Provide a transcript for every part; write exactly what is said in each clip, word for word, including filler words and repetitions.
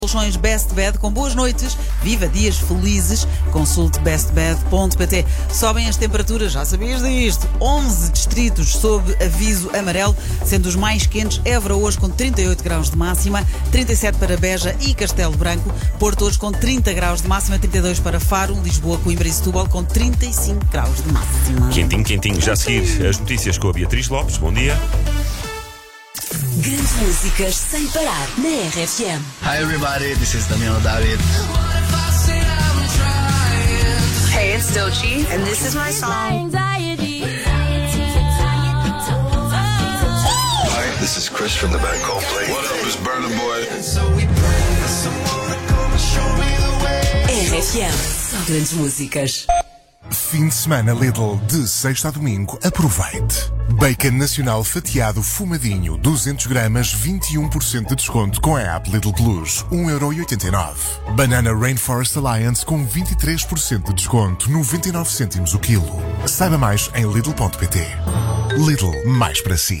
Colchões Best Bed com boas noites, viva dias felizes, consulte best bed ponto pt. Sobem as temperaturas, já sabias disto, onze distritos sob aviso amarelo, sendo os mais quentes Évora hoje com trinta e oito graus de máxima, trinta e sete para Beja e Castelo Branco, Porto hoje com trinta graus de máxima, trinta e dois para Faro, Lisboa, Coimbra e Setúbal com trinta e cinco graus de máxima. Quentinho, quentinho, já a seguir as notícias com a Beatriz Lopes, bom dia. Grandes músicas sem parar na R F M. Hi everybody, this is Daniel David. Hey, it's Doechii, and this is my song. Hi, this is Chris from the band Coldplay. What up, it's Burna Boy. R F M, só grandes músicas. Fim de semana Lidl, de sexta a domingo, aproveite. Bacon nacional fatiado fumadinho, duzentos gramas, vinte e um por cento de desconto com a app Lidl Plus, um euro e oitenta e nove. Banana Rainforest Alliance com vinte e três por cento de desconto, noventa e nove cêntimos o quilo. Saiba mais em lidl ponto pt. Lidl, mais para si.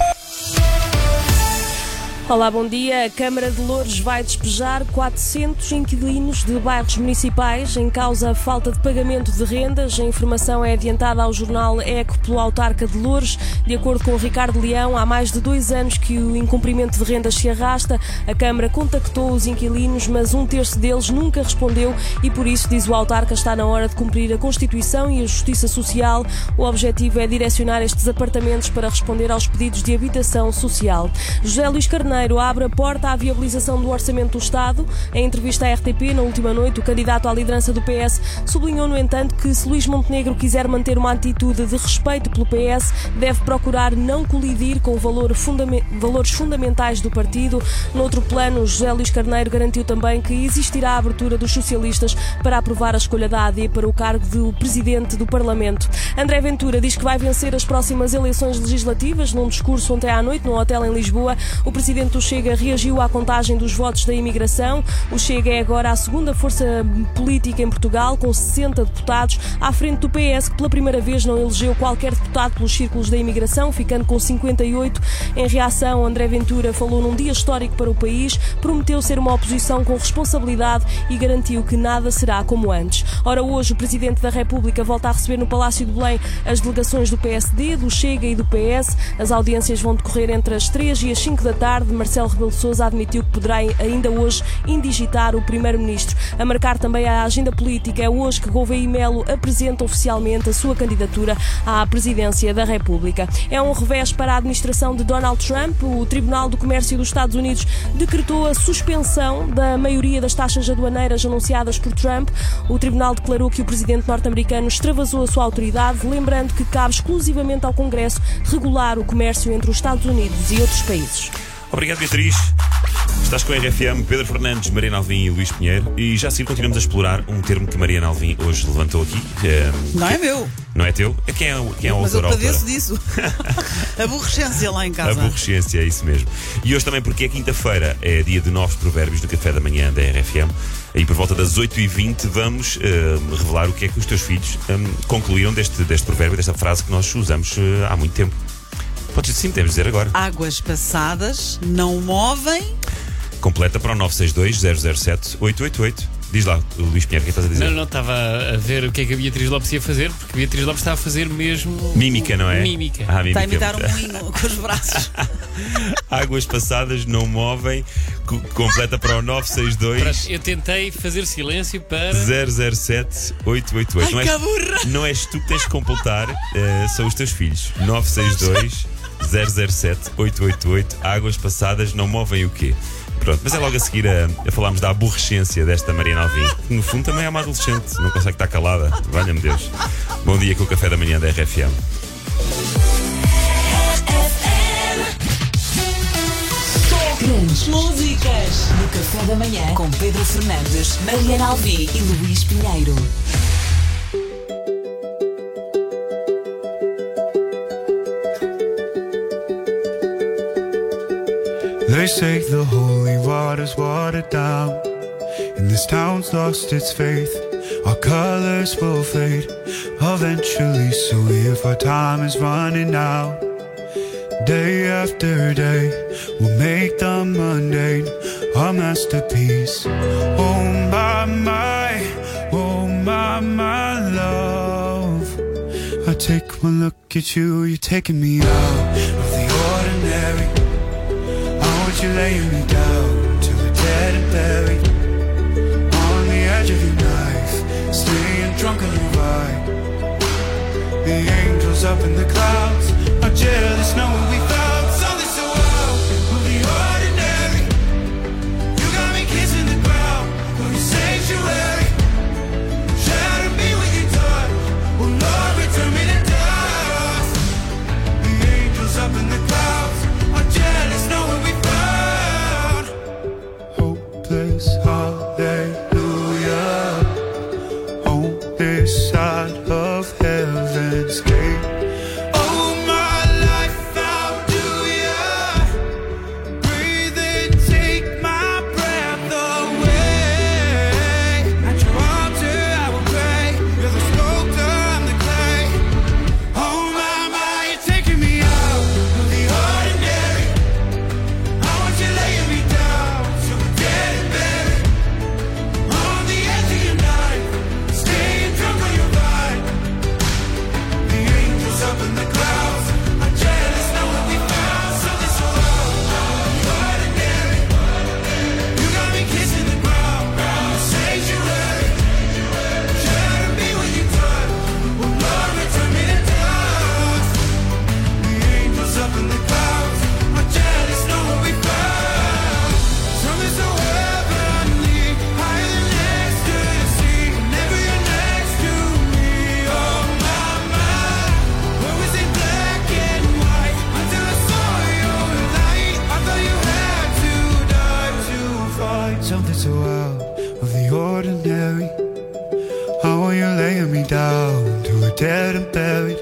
Olá, bom dia. A Câmara de Loures vai despejar quatrocentos inquilinos de bairros municipais em causa a falta de pagamento de rendas. A informação é adiantada ao jornal Eco pelo autarca de Loures. De acordo com o Ricardo Leão, há mais de dois anos que o incumprimento de rendas se arrasta. A Câmara contactou os inquilinos, mas um terço deles nunca respondeu e por isso, diz o autarca, está na hora de cumprir a Constituição e a Justiça Social. O objetivo é direcionar estes apartamentos para responder aos pedidos de habitação social. José Luís Carneiro abre a porta à viabilização do Orçamento do Estado. Em entrevista à R T P, na última noite, o candidato à liderança do P S sublinhou, no entanto, que se Luís Montenegro quiser manter uma atitude de respeito pelo P S, deve procurar não colidir com valor fundament- valores fundamentais do partido. No outro plano, José Luís Carneiro garantiu também que existirá a abertura dos socialistas para aprovar a escolha da A D para o cargo de Presidente do Parlamento. André Ventura diz que vai vencer as próximas eleições legislativas. Num discurso ontem à noite, num hotel em Lisboa, o Presidente do Chega reagiu à contagem dos votos da imigração. O Chega é agora a segunda força política em Portugal, com sessenta deputados, à frente do P S, que pela primeira vez não elegeu qualquer deputado pelos círculos da imigração, ficando com cinquenta e oito. Em reação, André Ventura falou num dia histórico para o país, prometeu ser uma oposição com responsabilidade e garantiu que nada será como antes. Ora, hoje o Presidente da República volta a receber no Palácio de Belém as delegações do P S D, do Chega e do P S. As audiências vão decorrer entre as três e as cinco da tarde. Marcelo Rebelo de Sousa admitiu que poderá ainda hoje indigitar o Primeiro-Ministro. A marcar também a agenda política, é hoje que Gouveia e Melo apresenta oficialmente a sua candidatura à presidência da República. É um revés para a administração de Donald Trump. O Tribunal do Comércio dos Estados Unidos decretou a suspensão da maioria das taxas aduaneiras anunciadas por Trump. O Tribunal declarou que o presidente norte-americano extravasou a sua autoridade, lembrando que cabe exclusivamente ao Congresso regular o comércio entre os Estados Unidos e outros países. Obrigado, Beatriz. Estás com a R F M, Pedro Fernandes, Mariana Alvim e Luís Pinheiro. E já assim continuamos a explorar um termo que Mariana Alvim hoje levantou aqui. É... Não é meu. Não é teu? É quem é, quem é o Mas eu autor? padeço disso. Aborrecência lá em casa. Aborrecência, é isso mesmo. E hoje também porque é quinta-feira, é dia de novos provérbios do café da manhã da R F M. E por volta das oito e vinte vamos uh, revelar o que é que os teus filhos um, concluíram deste, deste provérbio, desta frase que nós usamos uh, há muito tempo. Podes sim, temos de dizer agora. Águas passadas não movem. Completa para o nove seis dois, zero zero sete, oito oito oito. Diz lá, Luís Pinheiro, o que estás a dizer? Não, não, estava a ver o que é que a Beatriz Lopes ia fazer, porque a Beatriz Lopes está a fazer mesmo... Mímica, não é? Mímica. Ah, mímica. Está a imitar um moinho com os braços. Águas passadas não movem. Co- completa para o nove seis dois, Eu tentei fazer silêncio para... zero zero sete, oito oito oito. Ai, Não que burra! és, não és tu que tens de completar, uh, são os teus filhos. nove seis dois, zero zero sete, oito oito oito. Águas passadas não movem o quê? Pronto, mas é logo a seguir a, a falarmos da aborrecência desta Mariana Alvim, que no fundo também é uma adolescente, não consegue estar calada. Valha-me Deus. Bom dia com o café da manhã da R F M. Grandes músicas no Café da Manhã com Pedro Fernandes, Mariana Alvim e Luís Pinheiro. They say the holy water's watered down, and this town's lost its faith. Our colors will fade eventually, so if our time is running out, day after day we'll make the mundane a masterpiece. Oh my, my, oh my, my love. I take one look at you, you're taking me out of the ordinary. I want you laying me down till we're dead and buried. On the edge of your knife, staying drunk on your vibe. The angels up in the clouds are jealous knowing we found something so out of the ordinary. You got me kissing the ground of your sanctuary. Shatter me with your touch. Oh Lord, return me to dust. The angels up in the clouds are jealous knowing we found hopeless hallelujah on this side of heaven's gate. Oh my life, how do ya breathe and take my breath away? At your altar I will pray. You're the sculptor, I'm the clay. Oh my, my, you're taking me out of the ordinary. I want you laying me down so we're dead and buried. On the edge of your knife, staying drunk on your vine. The angels up in the clouds are jealous knowing we found something so out of the ordinary. You got me kissing the ground in your sanctuary. Shatter me when you touch. Oh Lord, return me to dust. The angels up in the clouds are jealous knowing we found something so heavenly, higher than ecstasy. Whenever you're next to me, oh my, my. Where was it black and white until I saw your light? I thought you had to die to find something so out of the ordinary. How are you laying me down to a dead and buried?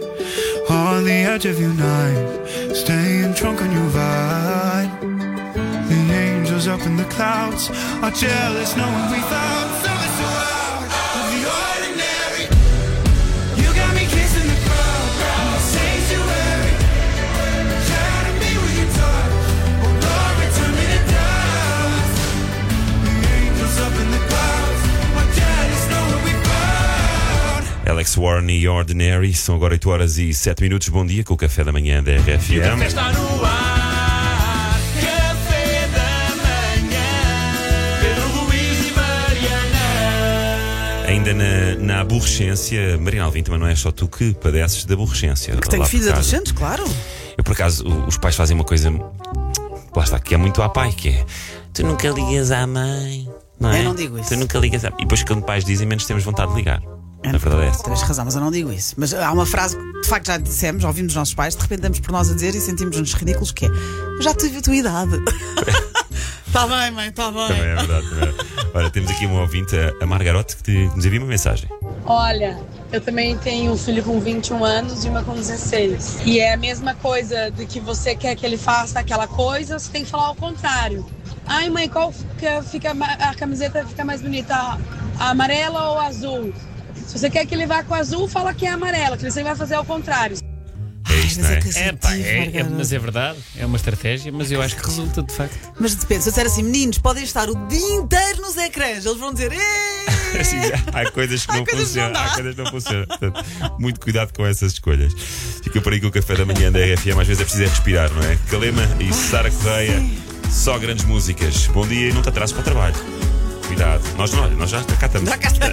On the edge of your knife, staying drunk on your vine. The angels up in the clouds are jealous knowing we found something so out of the ordinary. You got me kissing the ground in your sanctuary. Shatter me with your touch. Oh Lord, return me to dust. The angels up in the clouds are jealous knowing we found. Alex Warren e Ordinary. São agora oito horas e sete minutos. Bom dia com o café da manhã da R F M. Está no ar, café da manhã. Pedro Luís e Mariana. Ainda na, na aborrecência, Mariana Alvim, também não é só tu que padeces de aborrecência. Que tenho Lá por filhos casa. adolescentes, claro. Eu, por acaso, o- os pais fazem uma coisa, lá está, que é muito à pai, que é tu nunca ligas à mãe, não é? Eu não digo isso. Tu nunca ligas à... E depois quando pais dizem, menos temos vontade de ligar. Na verdade é essa. Tens razão, mas eu não digo isso. Mas há uma frase que de facto já dissemos, ouvimos os nossos pais, de repente damos por nós a dizer e sentimos-nos ridículos, que é: eu já tive a tua idade. Está bem, mãe, está bem. Também é verdade, também é verdade. Olha, temos aqui uma ouvinte, a- a Margarote, que, te, que nos envia uma mensagem. Olha, eu também tenho um filho com vinte e um anos e uma com dezesseis. E é a mesma coisa de que você quer que ele faça aquela coisa, você tem que falar ao contrário. Ai, mãe, qual fica, fica ma- a camiseta fica mais bonita? A, a amarela ou a azul? Se você quer que ele vá com azul, fala que é amarela, que ele sempre vai fazer ao contrário. É isto, não é? É, pá, é, é, mas é verdade, é uma estratégia, mas eu acho que resulta de facto. Mas depende, se eu disser assim, meninos, podem estar o dia inteiro nos ecrãs, eles vão dizer: "Ei!" Assim, há coisas que Há não coisas que não funcionam. dá. Há coisas que não funcionam. Portanto, muito cuidado com essas escolhas. Fica por aí com o café da manhã da R F M. Às vezes é preciso é respirar, não é? Calema e Sara Correia, só grandes músicas. Bom dia e não te atrases para o trabalho. Cuidado. Nós, não, nós já cá estamos. Já cá estamos.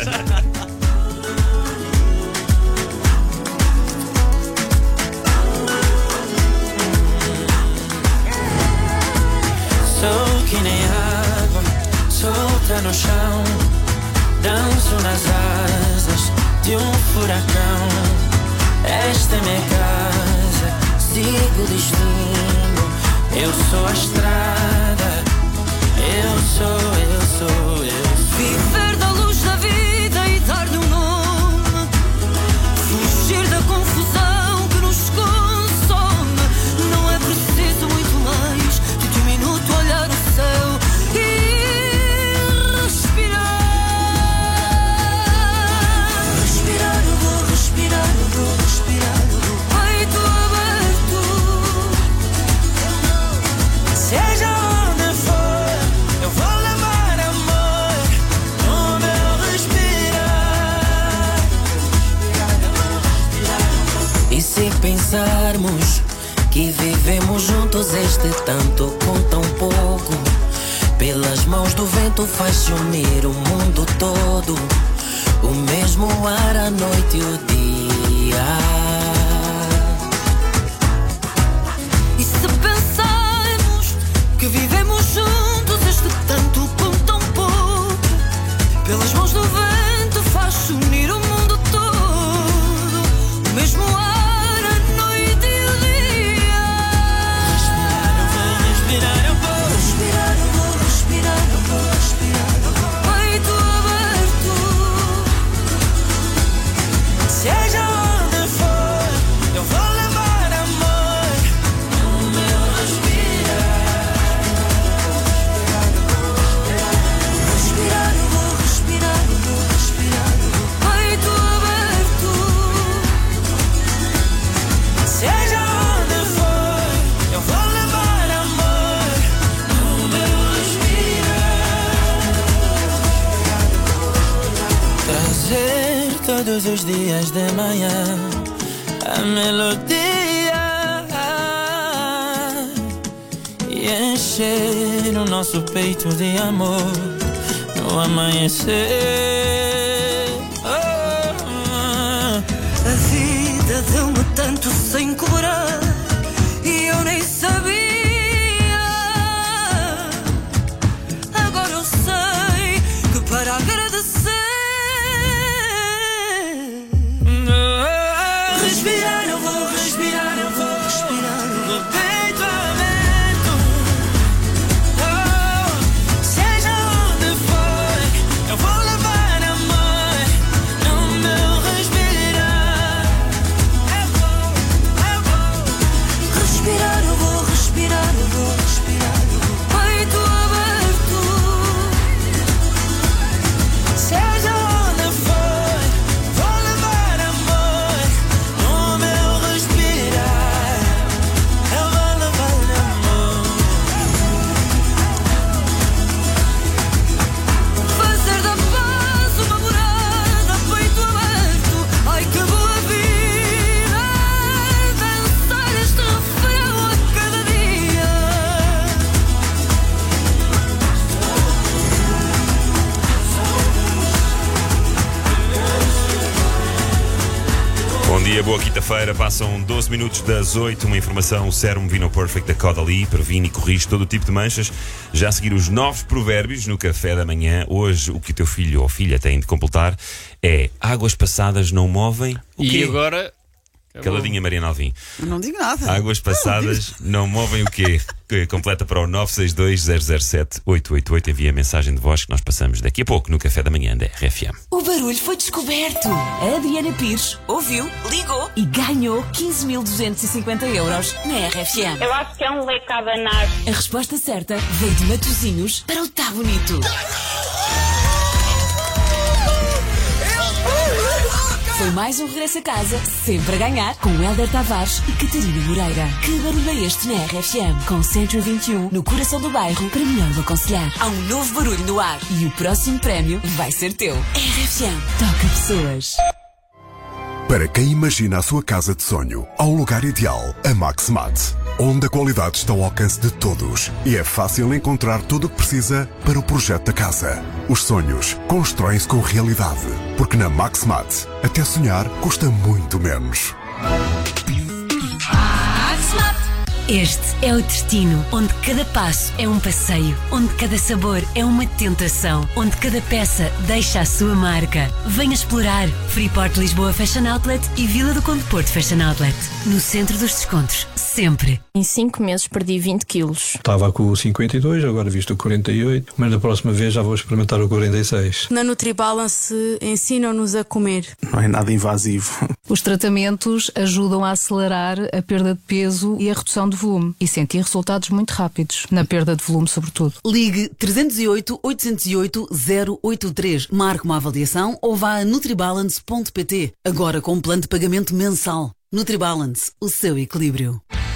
Sou que nem água, solta no chão. Danço nas asas de um furacão. Esta é minha casa, sigo o destino. Eu sou a estrada, eu sou, eu sou, eu sou. Viver da luz da vida e dar-lhe um nome. Fugir da confusão que nos consome. Não é preciso muito mais do que um minuto olhar o céu e respirar. Respirar, eu vou respirar, eu vou respirar, eu vou. Peito aberto, seja onde for, pensarmos que vivemos juntos este tanto com tão pouco. Pelas mãos do vento faz unir o mundo todo, o mesmo ar, a noite e o dia. E se pensarmos que vivemos juntos este tanto com tão pouco, pelas mãos do vento faz unir o mundo todo, o mesmo ar, a noite e o dia. Respirar, eu vou respirar, eu vou respirar, eu vou respirar, eu vou respirar, eu vou. Peito aberto, seja onde for, eu vou levar amor no meu respirar. Respirar, eu vou respirar, eu vou respirar, eu vou. Peito aberto, seja onde for, eu vou levar amor no meu respirar. Trazer todos os dias de manhã a melodia e encher o nosso peito de amor no amanhecer. Oh, a vida deu-me tanto sem cobrar e eu nem sabia. Agora eu sei que para agradecer, respirar, eu vou respirar, eu vou respirar, eu vou. Peito aberto, oh, seja onde for, eu vou levar amor no meu respirar. Eu vou, eu vou respirar, eu vou respirar, eu vou respirar, eu vou. Peito aberto, seja onde for, vou levar amor no meu respirar. Eu vou levar amor. Fazer da paz uma morada, peito aberto. Ai que boa vida, dançar este refrão a cada dia. Bom dia, boa quinta-feira. Passam doze minutos das oito. Uma informação: o Serum Vino Perfect da Caudalie previne e corrige todo o tipo de manchas. Já a seguir, os novos provérbios no café da manhã. Hoje, o que o teu filho ou filha tem de completar é: águas passadas não movem. O E quê? agora. Caladinha, Mariana Alvim. Eu não digo nada. Águas passadas não movem o quê? Que completa para o nove seis dois zero zero sete oito oito oito. Envia a mensagem de voz que nós passamos daqui a pouco no café da manhã da R F M. O barulho foi descoberto. A Adriana Pires ouviu, ligou e ganhou quinze mil duzentos e cinquenta euros na R F M. Eu acho que é um leque a abanar. A resposta certa veio de Matosinhos para o Tá Bonito. Foi mais um regresso a casa, sempre a ganhar, com Hélder Tavares e Catarina Moreira. Que barulho é este na R F M? Com Centro vinte e um, no coração do bairro, para melhor o aconselhar. Há um novo barulho no ar e o próximo prémio vai ser teu. R F M, toca pessoas. Para quem imagina a sua casa de sonho, há um lugar ideal, a Maxmat, onde a qualidade está ao alcance de todos e é fácil encontrar tudo o que precisa para o projeto da casa. Os sonhos constroem-se com realidade, porque na Maxmat, até sonhar custa muito menos. Este é o destino, onde cada passo é um passeio, onde cada sabor é uma tentação, onde cada peça deixa a sua marca. Venha explorar Freeport Lisboa Fashion Outlet e Vila do Conde Porto Fashion Outlet. No centro dos descontos, sempre. Em cinco meses perdi vinte quilos. Estava com o cinquenta e dois, agora visto o quarenta e oito, mas da próxima vez já vou experimentar o quarenta e seis. Na NutriBalance ensinam-nos a comer. Não é nada invasivo. Os tratamentos ajudam a acelerar a perda de peso e a redução de volume e sentir resultados muito rápidos, na perda de volume sobretudo. Ligue trezentos e oito, oitocentos e oito, zero oito três, marque uma avaliação ou vá a nutribalance ponto pt. Agora com um plano de pagamento mensal. NutriBalance, o seu equilíbrio.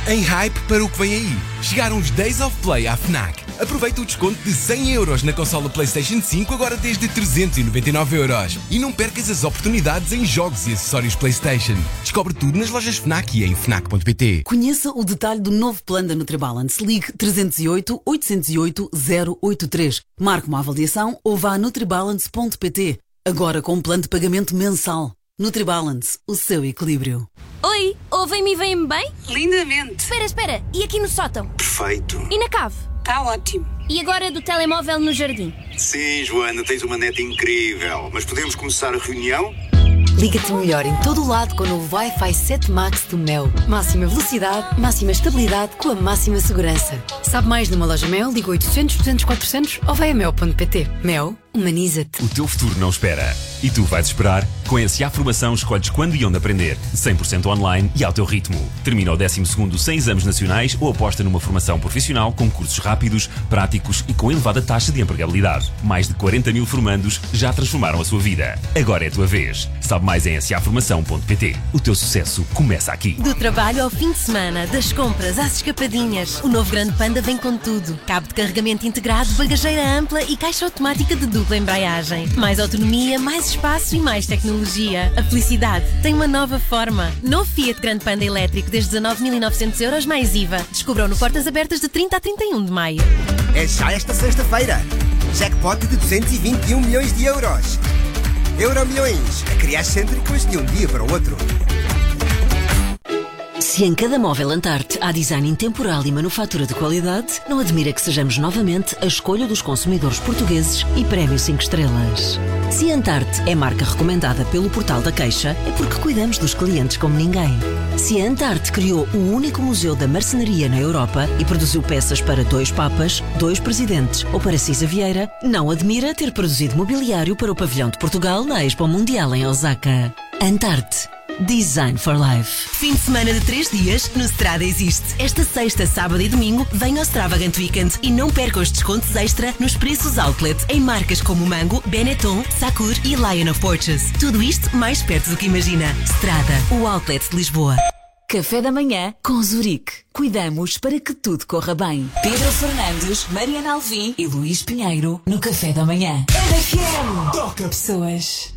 Em hype para o que vem aí. Chegaram os Days of Play à FNAC. Aproveita o desconto de cem euros na consola PlayStation cinco agora desde trezentos e noventa e nove euros. E não percas as oportunidades em jogos e acessórios PlayStation. Descobre tudo nas lojas FNAC e em fnac ponto pt. Conheça o detalhe do novo plano da Nutribalance. Ligue trezentos e oito, oitocentos e oito, zero oito três. Marque uma avaliação ou vá a nutribalance ponto pt. Agora com um plano de pagamento mensal. Nutribalance, o seu equilíbrio. Oi, ouvem-me e veem-me bem? Lindamente. Espera, espera, e aqui no sótão? Perfeito. E na cave? Tá ótimo. E agora do telemóvel no jardim? Sim, Joana, tens uma neta incrível. Mas podemos começar a reunião? Liga-te melhor em todo o lado com o novo Wi-Fi sete Max do Mel. Máxima velocidade, máxima estabilidade com a máxima segurança. Sabe mais numa loja Mel? Liga oitocentos, duzentos, quatrocentos ou vai a mel ponto pt. Mel, humaniza-te. O teu futuro não espera. E tu vais esperar? Com a S A Formação escolhes quando e onde aprender. cem por cento online e ao teu ritmo. Termina o décimo segundo sem exames nacionais ou aposta numa formação profissional com cursos rápidos, práticos e com elevada taxa de empregabilidade. Mais de quarenta mil formandos já transformaram a sua vida. Agora é a tua vez. Sabe mais em s a formação ponto pt. O teu sucesso começa aqui. Do trabalho ao fim de semana, das compras às escapadinhas, o novo Grande Panda vem com tudo. Cabo de carregamento integrado, bagageira ampla e caixa automática de dupla embreagem. Mais autonomia, mais espaço e mais tecnologia. A felicidade tem uma nova forma. Novo Fiat Grande Panda elétrico desde dezanove mil e novecentos euros mais I V A. Descubram no Portas Abertas de trinta a trinta e um de maio. É já esta sexta-feira. Jackpot de duzentos e vinte e um milhões de euros. Euro Milhões, a criar cêntricos de um dia para o outro. Se em cada móvel Antarte há design intemporal e manufatura de qualidade, não admira que sejamos novamente a escolha dos consumidores portugueses e prémio cinco estrelas. Se Antarte é marca recomendada pelo Portal da Queixa, é porque cuidamos dos clientes como ninguém. Se a Antarte criou o único museu da marcenaria na Europa e produziu peças para dois papas, dois presidentes ou para Cisa Vieira, não admira ter produzido mobiliário para o pavilhão de Portugal na Expo Mundial em Osaka. Antarte. Design for Life. Fim de semana de três dias no Strada Existe. Esta sexta, sábado e domingo venha ao Extravagant Weekend e não perca os descontos extra nos preços outlet em marcas como Mango, Benetton, Sakur e Lion of Porches. Tudo isto mais perto do que imagina. Strada, o outlet de Lisboa. Café da manhã com Zurique. Cuidamos para que tudo corra bem. Pedro Fernandes, Mariana Alvim e Luís Pinheiro no Café da Manhã. R F M. Toca pessoas.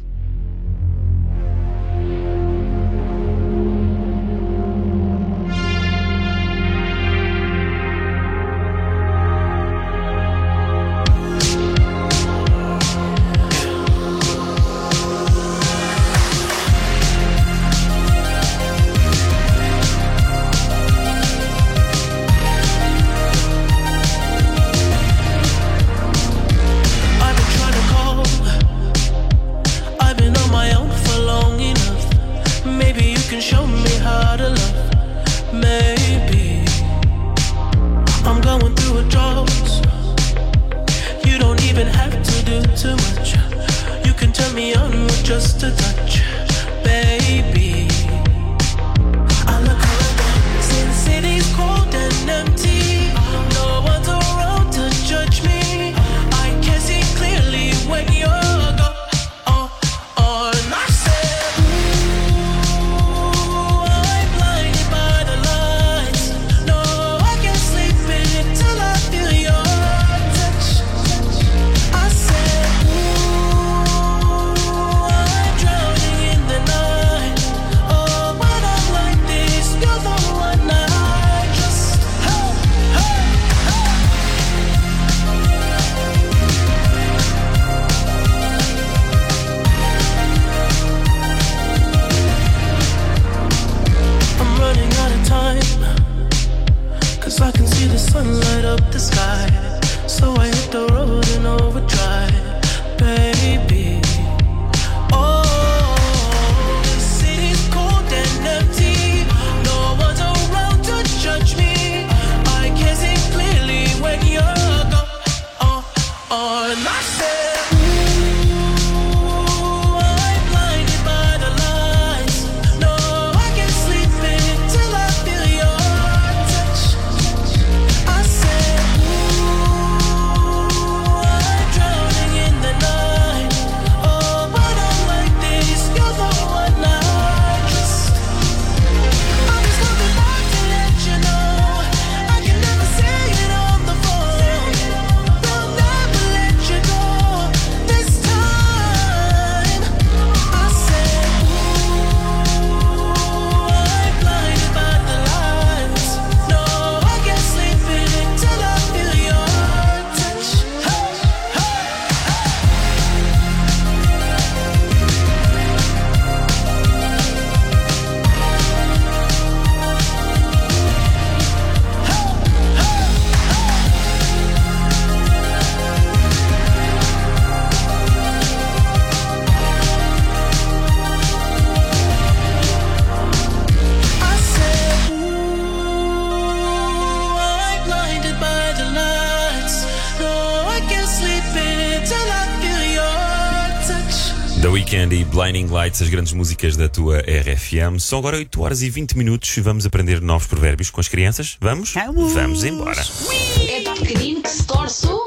The Weeknd e Blinding Lights, as grandes músicas da tua R F M. São agora oito horas e vinte minutos e vamos aprender novos provérbios com as crianças. Vamos? Vamos, vamos embora. É tão pequenino que se torce o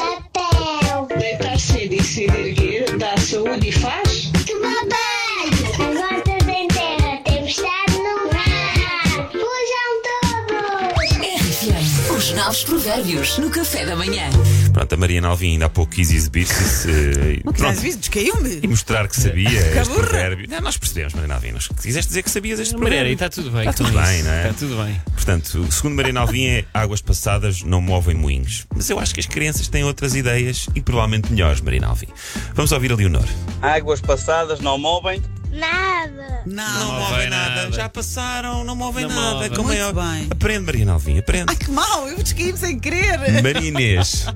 chapéu. Deitar cedo e se erguer dá saúde e faz tomar banho. Agora estás em terra, tempestade no mar. Fujam todos. R F M, os novos provérbios no café da manhã. Pronto, a Mariana Alvim ainda há pouco quis exibir-se uh, Não quis exibir, descaiu-me. e mostrar que sabia Que este burra. provérbio. Não, nós percebemos, Mariana Alvim. Nós quiseste dizer que sabias este Mariana, provérbio. e está tudo bem. Está com tudo bem, isso. não é? Está tudo bem. Portanto, segundo Mariana Alvim, é águas passadas não movem moinhos. Mas eu acho que as crianças têm outras ideias e provavelmente melhores, Mariana Alvim. Vamos ouvir a Leonor. Águas passadas não movem Nada. Não, Não, movem nada. nada. Já passaram, não movem Não nada. movem. Como é Muito óbvio. bem. Aprende, Mariana Alvim, aprende. Ai, que mal, eu descaí-me sem querer. Maria Inês.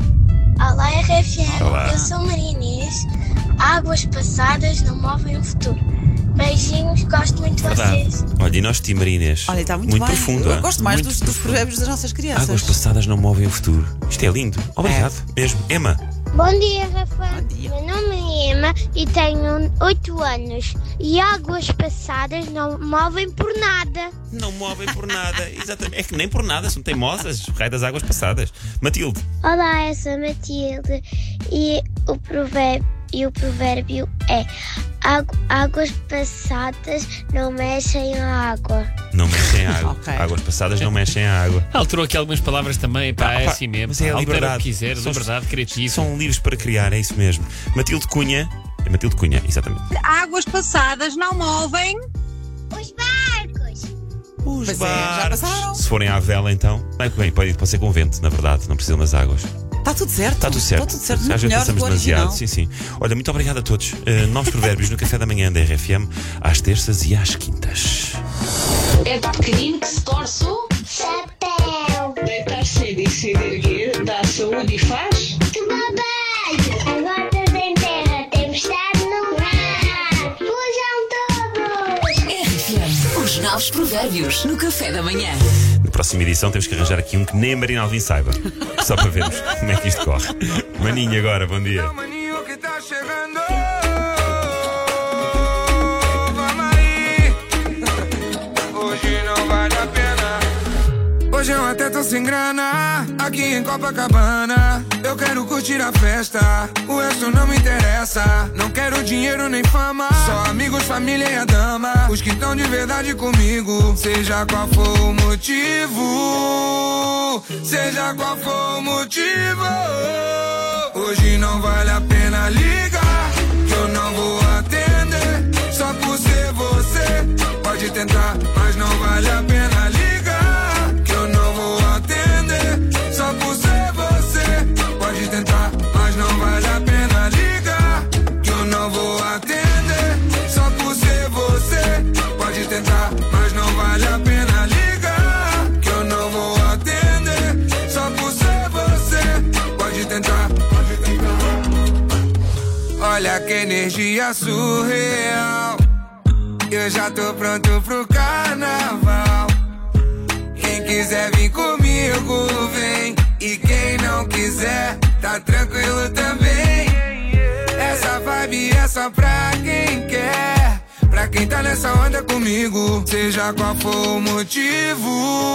Olá, R F M. Olá. Eu sou Maria Inês. Águas passadas não movem o futuro. Beijinhos, gosto muito de Verdade. vocês. Olha, e nós de ti, Maria Inês. Olha, está muito, muito bem. profundo. Eu ah? gosto mais Muito dos, dos profundo. provérbios das nossas crianças. Águas passadas não movem o futuro. Isto é lindo. Obrigado, mesmo. Emma. Bom dia, Rafa. Meu nome é Emma e tenho oito anos. E águas passadas não movem por nada. Não movem por nada. Exatamente. É que nem por nada, são teimosas. O raio das águas passadas. Matilde. Olá, eu sou a Matilde e o provérbio, e o provérbio é águ- águas passadas não mexem a água. Não mexem a água. Ok. Águas passadas não mexem a água. Alterou aqui algumas palavras também, pá, Ah, é pá, assim mesmo. mas é a Altera liberdade. o que quiser, São- liberdade criativa. São livres para criar, é isso mesmo. Matilde Cunha. É Matilde Cunha, exatamente. Águas passadas não movem os barcos. Os Pois é, já passaram. Se forem à vela, então. Bem, bem, pode, pode ser com vento, na verdade. Não precisam das águas. Está tudo certo. Está tudo certo. Está tudo certo. Às Muito vezes melhor passamos do que o demasiado. original. Sim, sim. Olha, muito obrigado a todos. Uh, novos provérbios no café da manhã da R F M, às terças e às quintas. É tão pequenino que se torce o Chapéu. deitar cedo e se erguer dá saúde e faz Tomar banho. Agora estás em terra, tempestade no mar. Fujam todos. R F M, os novos provérbios no café da manhã. Na próxima edição temos que arranjar aqui um que nem a Marina Alvim saiba. Só para vermos como é que isto corre. Maninho agora, bom dia. Maninho que tá chegando. Vamos aí. Hoje não vale a pena. Hoje eu até tô sem grana. Aqui em Copacabana. Eu quero curtir a festa. O resto não me interessa. Não quero dinheiro nem fama. Só amigos, família e a dama. Os que estão de verdade comigo. Seja qual for o motivo. Seja qual for o motivo. Hoje não vale a pena ligar, que eu não vou atender. Só por ser você. Pode tentar, mas não vale a pena ligar, que eu não vou atender. Só por ser você. Pode tentar, mas não vale a pena ligar, que eu não vou atender. Só por ser você. Pode tentar, mas não vale a pena ligar, que eu não vou atender. Só por ser você. Pode tentar. Olha que energia surreal. Eu já tô pronto pro carnaval. Quem quiser vir comigo, vem. E quem não quiser, tá tranquilo também. Essa vibe é só pra quem quer. Pra quem tá nessa onda comigo. Seja qual for o motivo.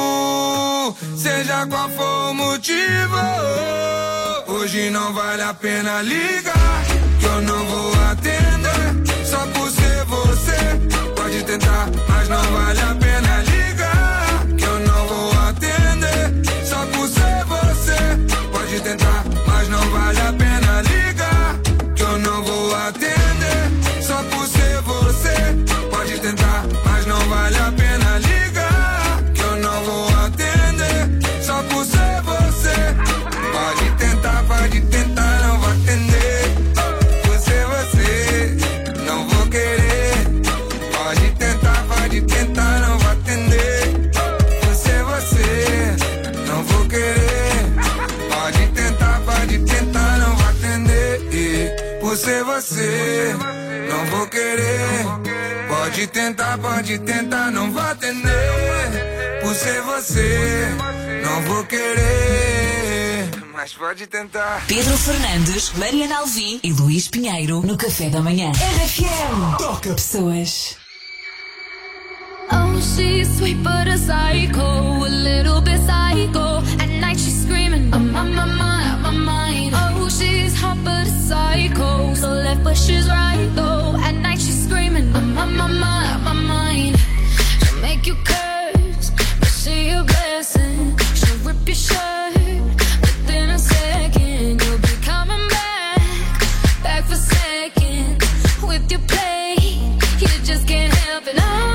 Seja qual for o motivo. Hoje não vale a pena ligar, que eu não vou atender. Só por ser você. Pode tentar, mas não vale a pena ligar, que eu não vou atender. Só por ser você. Pode tentar, mas não vale a pena ligar, que eu não vou atender. Só por ser você. Pode tentar, mas não vale a pena ligar, que eu não vou atender. Só por ser você. Pode tentar, pode tentar, não vou atender. Por ser você, não vou querer. Pode tentar, pode tentar, não vou atender. Por ser você, não vou querer. Pode tentar, pode tentar, não vou atender. Por ser você, não vou querer. Pode tentar, pode tentar, não vou atender. Por ser você, não vou querer. mas pode tentar. Pedro Fernandes, Mariana Alvim e Luís Pinheiro no Café da Manhã. R F M. Toca pessoas. Oh, she's sweet but a psycho, a little bit psycho. At night she's screaming, I'm on my mind, my mind. Oh, she's hot but a psycho, so left but she's right though. At night she's screaming, I'm on my mind, my mind. She'll make you curse, but she a blessing. She'll rip your shirt within a second. You'll be coming back, back for seconds with your play. You just can't help it. No.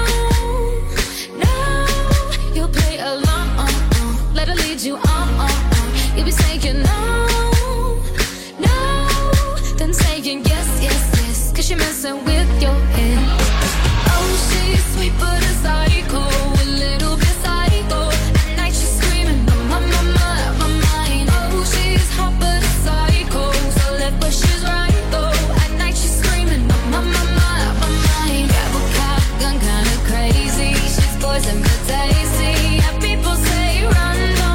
Let her lead you on, on, on. You'll be saying no, no, then saying yes, yes, yes, cause you're messing with your head. Oh, she's sweet but a psycho, a little bit psycho. At night she's screaming, my, my, my, my mind. Oh, she's hot but a psycho, so left but she's right though. At night she's screaming, my, my, my, my mind. Grab a cop gun, kinda crazy. She's poison but tasty. Yeah, people say run.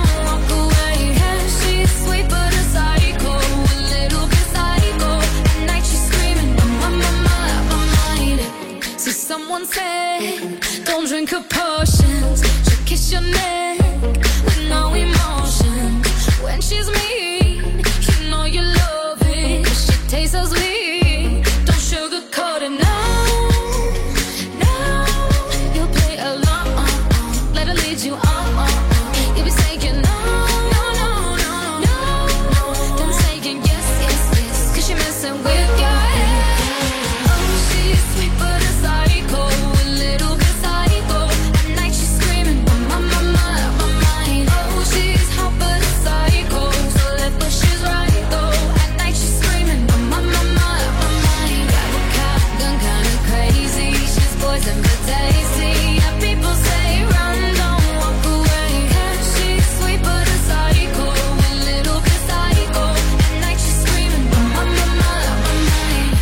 Someone said, don't drink her potions. She'll kiss your neck with no emotion. When she's mean, you know you love it. She tastes so sweet, don't sugarcoat it, no, no. You'll play along, let her lead you on. You'll be saying no, no, no, no, no. Then saying yes, yes, yes, cause you're messing with your head. Oh, she's sweet but a psycho, a little bit psycho. At night she's screaming, my, my, my, my mind. Oh, she's hot but a psycho, so left but she's right though. At night she's screaming, my, my, my, my mind. Grab a cop gun, kinda crazy. She's poison but tasty. Yeah, people say run, don't walk away. Yeah, she's sweet but a psycho, a little bit psycho. At night she's screaming, my, my, my, my mind.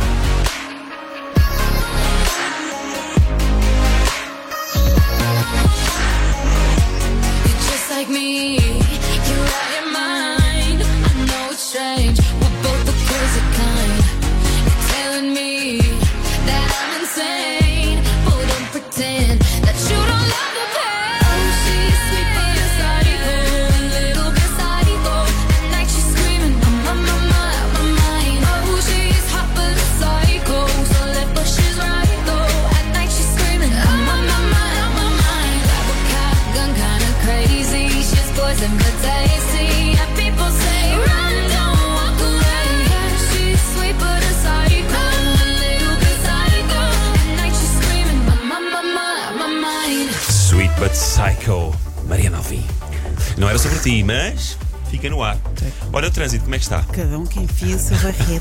You're just like me, you're out your mind. I know it's strange, we're both the crazy kind. You're telling me that I'm insane, but don't pretend that you don't love the pain. Oh, she's sweet but a psycho, a little bit psycho. At night she's screaming, my, my, my, my mind. Oh, she's hot but a psycho, so left but she's right though. At night she's screaming, my, my, my, my mind. Grab a cop gun, kinda crazy. She's poison but tasty. Yeah, people say run, don't walk away. Yeah, she's sweet but a psycho, a little bit psycho. At night she's screaming, my, my, my, my, my mind. Sweet but Psycho, Mariana Alvim. Não era sobre ti, mas fica no ar. Olha o trânsito, como é que está? Cada um que enfia o seu barrete.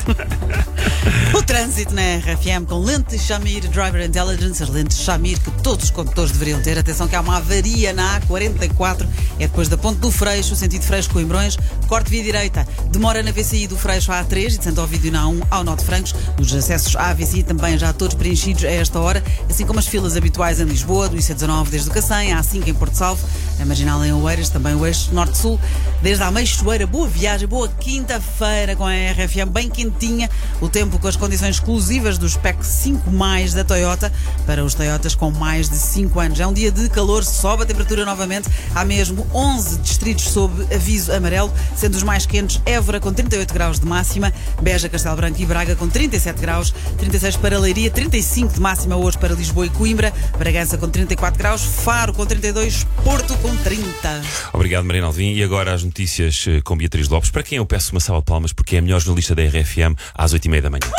O trânsito na R F M com lentes Shamir Driver Intelligence, as lentes Shamir que todos os condutores deveriam ter. Atenção que há uma avaria na A quarenta e quatro, é depois da Ponte do Freixo, sentido Freixo-Coimbrões, corte via direita. Demora na V C I do Freixo à A três e de Santo Ovídio na A um ao Nó de Francos. Os acessos à V C I também já todos preenchidos a esta hora, assim como as filas habituais em Lisboa, do I C dezanove desde o Cacém, a A cinco em Porto Salvo, a Marginal em Oeiras, também o eixo Norte-Sul, desde a Meixoeira. Boa viagem, boa quinta-feira com a R F M, bem quentinha, o tempo com as condições exclusivas do Spec cinco mais da Toyota, para os Toyotas com mais de cinco anos. É um dia de calor, sobe a temperatura novamente, há mesmo onze distritos sob aviso amarelo, sendo os mais quentes Évora com trinta e oito graus de máxima, Beja, Castelo Branco e Braga com trinta e sete graus, trinta e seis para Leiria, trinta e cinco de máxima hoje para Lisboa e Coimbra, Bragança com trinta e quatro graus, Faro com trinta e dois, Porto com trinta. Obrigado, Mariana Alvim. E agora as notícias com Beatriz Lopes, para quem eu peço uma salva de palmas porque é a melhor jornalista da R F M às oito e meia da manhã.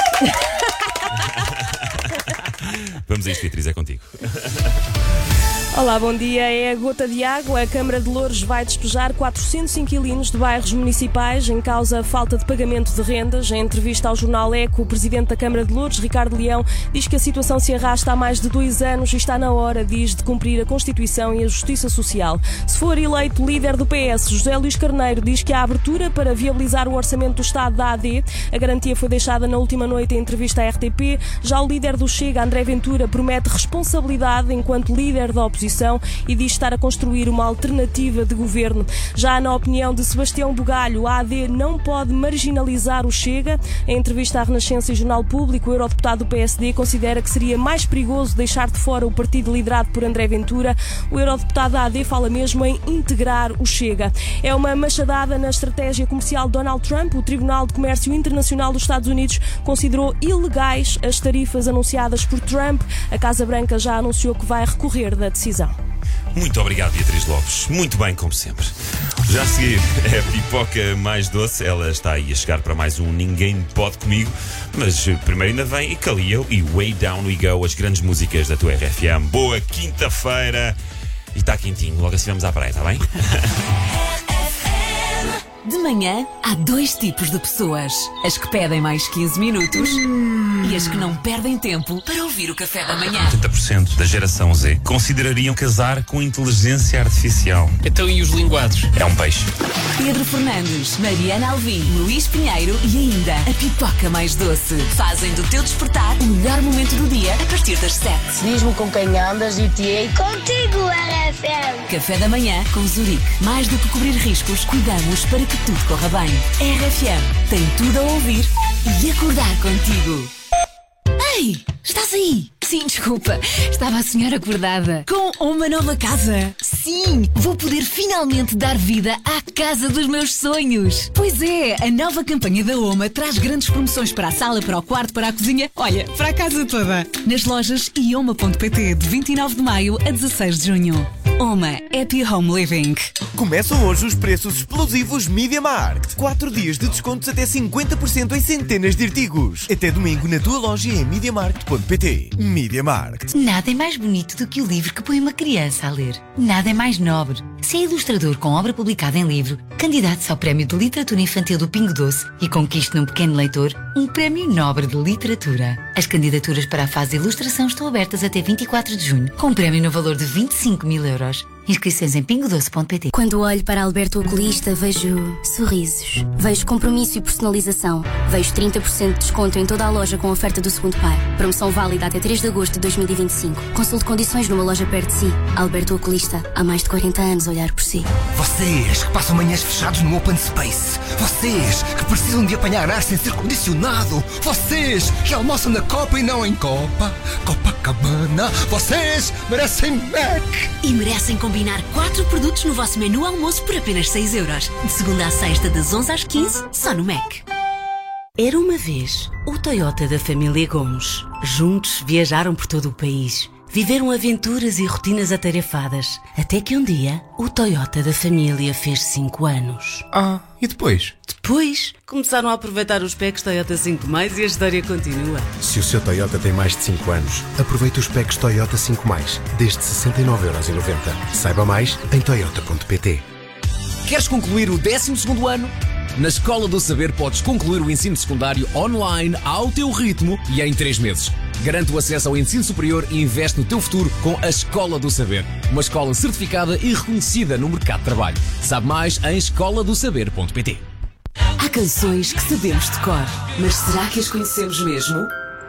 Vamos a isto, Beatriz, é contigo. Olá, bom dia. É a gota de água. A Câmara de Loures vai despejar quatrocentos inquilinos de bairros municipais em causa a falta de pagamento de rendas. Em entrevista ao jornal Eco, o presidente da Câmara de Loures, Ricardo Leão, diz que a situação se arrasta há mais de dois anos e está na hora, diz, de cumprir a Constituição e a Justiça Social. Se for eleito líder do P S, José Luís Carneiro diz que há abertura para viabilizar o orçamento do Estado da A D. A garantia foi deixada na última noite em entrevista à R T P. Já o líder do Chega, André Ventura, promete responsabilidade enquanto líder da oposição. oposição e diz estar a construir uma alternativa de governo. Já na opinião de Sebastião Bugalho, a AD não pode marginalizar o Chega. Em entrevista à Renascença e Jornal Público, o eurodeputado do P S D considera que seria mais perigoso deixar de fora o partido liderado por André Ventura. O eurodeputado da A D fala mesmo em integrar o Chega. É uma machadada na estratégia comercial de Donald Trump. O Tribunal de Comércio Internacional dos Estados Unidos considerou ilegais as tarifas anunciadas por Trump. A Casa Branca já anunciou que vai recorrer da decisão. Muito obrigado, Beatriz Lopes. Muito bem, como sempre. Já a seguir, é a pipoca mais doce. Ela está aí a chegar para mais um Ninguém Pode Comigo. Mas primeiro ainda vem Kaleo e Way Down We Go, as grandes músicas da tua R F M. Boa quinta-feira. E está quentinho. Logo assim vamos à praia, está bem? De manhã, há dois tipos de pessoas. As que pedem mais quinze minutos e as que não perdem tempo para ouvir o café da manhã. oitenta por cento da geração Z considerariam casar com inteligência artificial. Então e os linguados? É um peixe. Pedro Fernandes, Mariana Alvim, Luís Pinheiro e ainda a pipoca mais doce. Fazem do teu despertar o melhor momento do dia a partir das sete. Diz-me com quem andas e te ei. Contigo, R F M. Café da manhã com Zurique. Mais do que cobrir riscos, cuidamos para que tudo corra bem. R F M tem tudo a ouvir e acordar contigo. Ei, estás aí? Sim, desculpa, estava a sonhar acordada. Com uma nova casa. Sim, vou poder finalmente dar vida à casa dos meus sonhos. Pois é, a nova campanha da Oma traz grandes promoções para a sala, para o quarto, para a cozinha, olha, para a casa toda. Nas lojas e oma ponto pt de vinte e nove de maio a dezasseis de junho. Oma Happy Home Living. Começam hoje os preços explosivos Media Markt. quatro dias de descontos até cinquenta por cento em centenas de artigos. Até domingo na tua loja em media markt ponto pt. Media Markt. Nada é mais bonito do que o livro que põe uma criança a ler. Nada é mais nobre. Se é ilustrador com obra publicada em livro, candidate-se ao Prémio de Literatura Infantil do Pingo Doce e conquiste num pequeno leitor um Prémio Nobre de Literatura. As candidaturas para a fase de ilustração estão abertas até vinte e quatro de junho, com um prémio no valor de vinte e cinco mil euros. Inscrições em pingo doce ponto pt. Quando olho para Alberto Oculista, vejo sorrisos. Vejo compromisso e personalização. Vejo trinta por cento de desconto em toda a loja com oferta do segundo par. Promoção válida até três de agosto de dois mil e vinte e cinco. Consulte condições numa loja perto de si. Alberto Oculista, há mais de quarenta anos a olhar por si. Vocês que passam manhãs fechados no Open Space. Vocês que precisam de apanhar ar sem ser condicionado. Vocês que almoçam na Copa e não em Copa. Copacabana. Vocês merecem Mac. E merecem combinar quatro produtos no vosso menu almoço por apenas seis euros. De segunda à sexta, das onze às quinze, só no Mac. Era uma vez o Toyota da família Gomes. Juntos viajaram por todo o país. Viveram aventuras e rotinas atarefadas. Até que um dia, o Toyota da família fez cinco anos. Ah, e depois? Depois, começaram a aproveitar os packs Toyota cinco mais, e a história continua. Se o seu Toyota tem mais de cinco anos, aproveite os packs Toyota cinco mais, desde sessenta e nove euros e noventa. Saiba mais em toyota ponto pt. Queres concluir o décimo segundo ano? Na Escola do Saber podes concluir o ensino secundário online ao teu ritmo e em três meses. Garante o acesso ao ensino superior e investe no teu futuro com a Escola do Saber. Uma escola certificada e reconhecida no mercado de trabalho. Sabe mais em escola do saber ponto pt. Há canções que sabemos de cor, mas será que as conhecemos mesmo?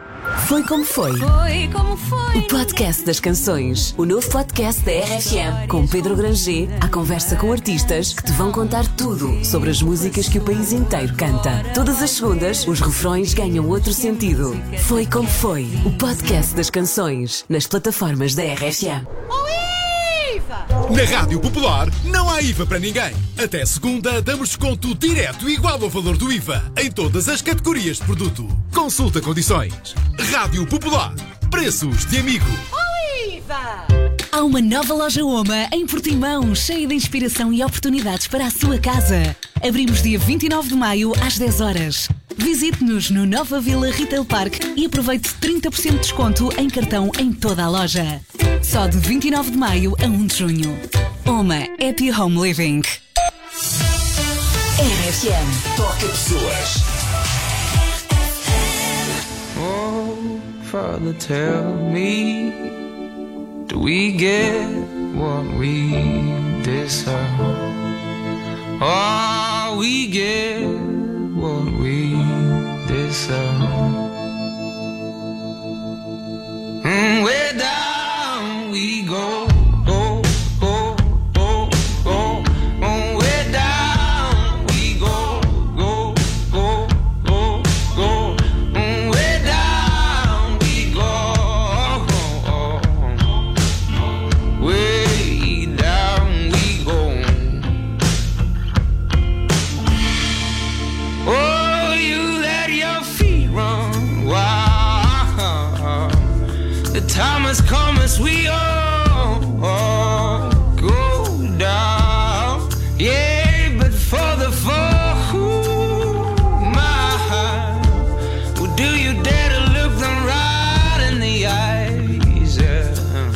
Foi como foi. Foi como foi. O podcast das canções. O novo podcast da R F M. Com Pedro Granger, à conversa com artistas que te vão contar tudo sobre as músicas que o país inteiro canta. Todas as segundas, os refrões ganham outro sentido. Foi como foi. O podcast das canções. Nas plataformas da R F M. Na Rádio Popular não há I V A para ninguém. Até segunda damos desconto direto igual ao valor do I V A em todas as categorias de produto. Consulta condições. Rádio Popular. Preços de amigo. Há uma nova loja Oma em Portimão, cheia de inspiração e oportunidades para a sua casa. Abrimos dia vinte e nove de maio às dez horas. Visite-nos no Nova Vila Retail Park e aproveite trinta por cento de desconto em cartão em toda a loja. Só de vinte e nove de maio a um de junho. Oma Happy Home Living. R F M. Toca pessoas. Oh, Father, tell me, do we get what we deserve? Oh, we get what we deserve. And way down we go, go. time has come as we all, all go down. Yeah, but for the fall, my heart, well, do you dare to look them right in the eyes? Yeah.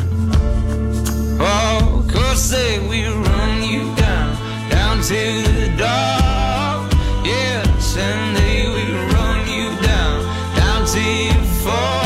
Oh, 'cause they will run you down, down to the dark. Yes, and they will run you down, down to you fall.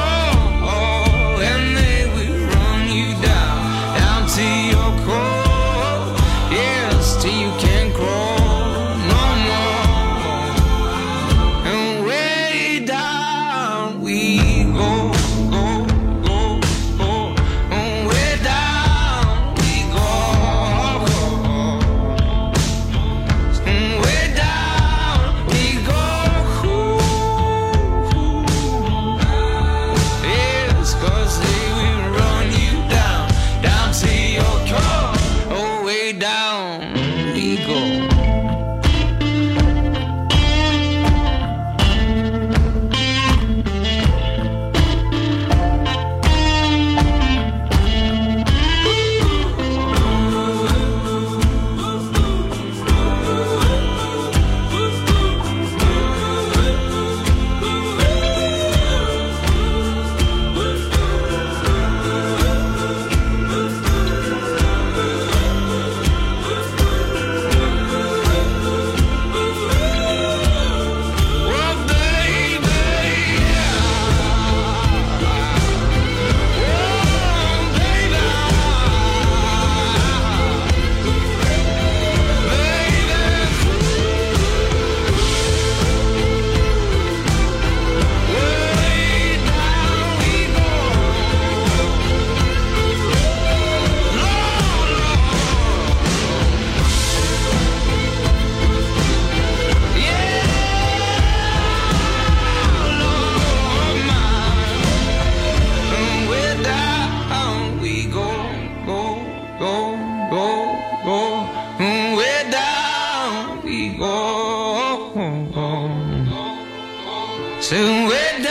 So way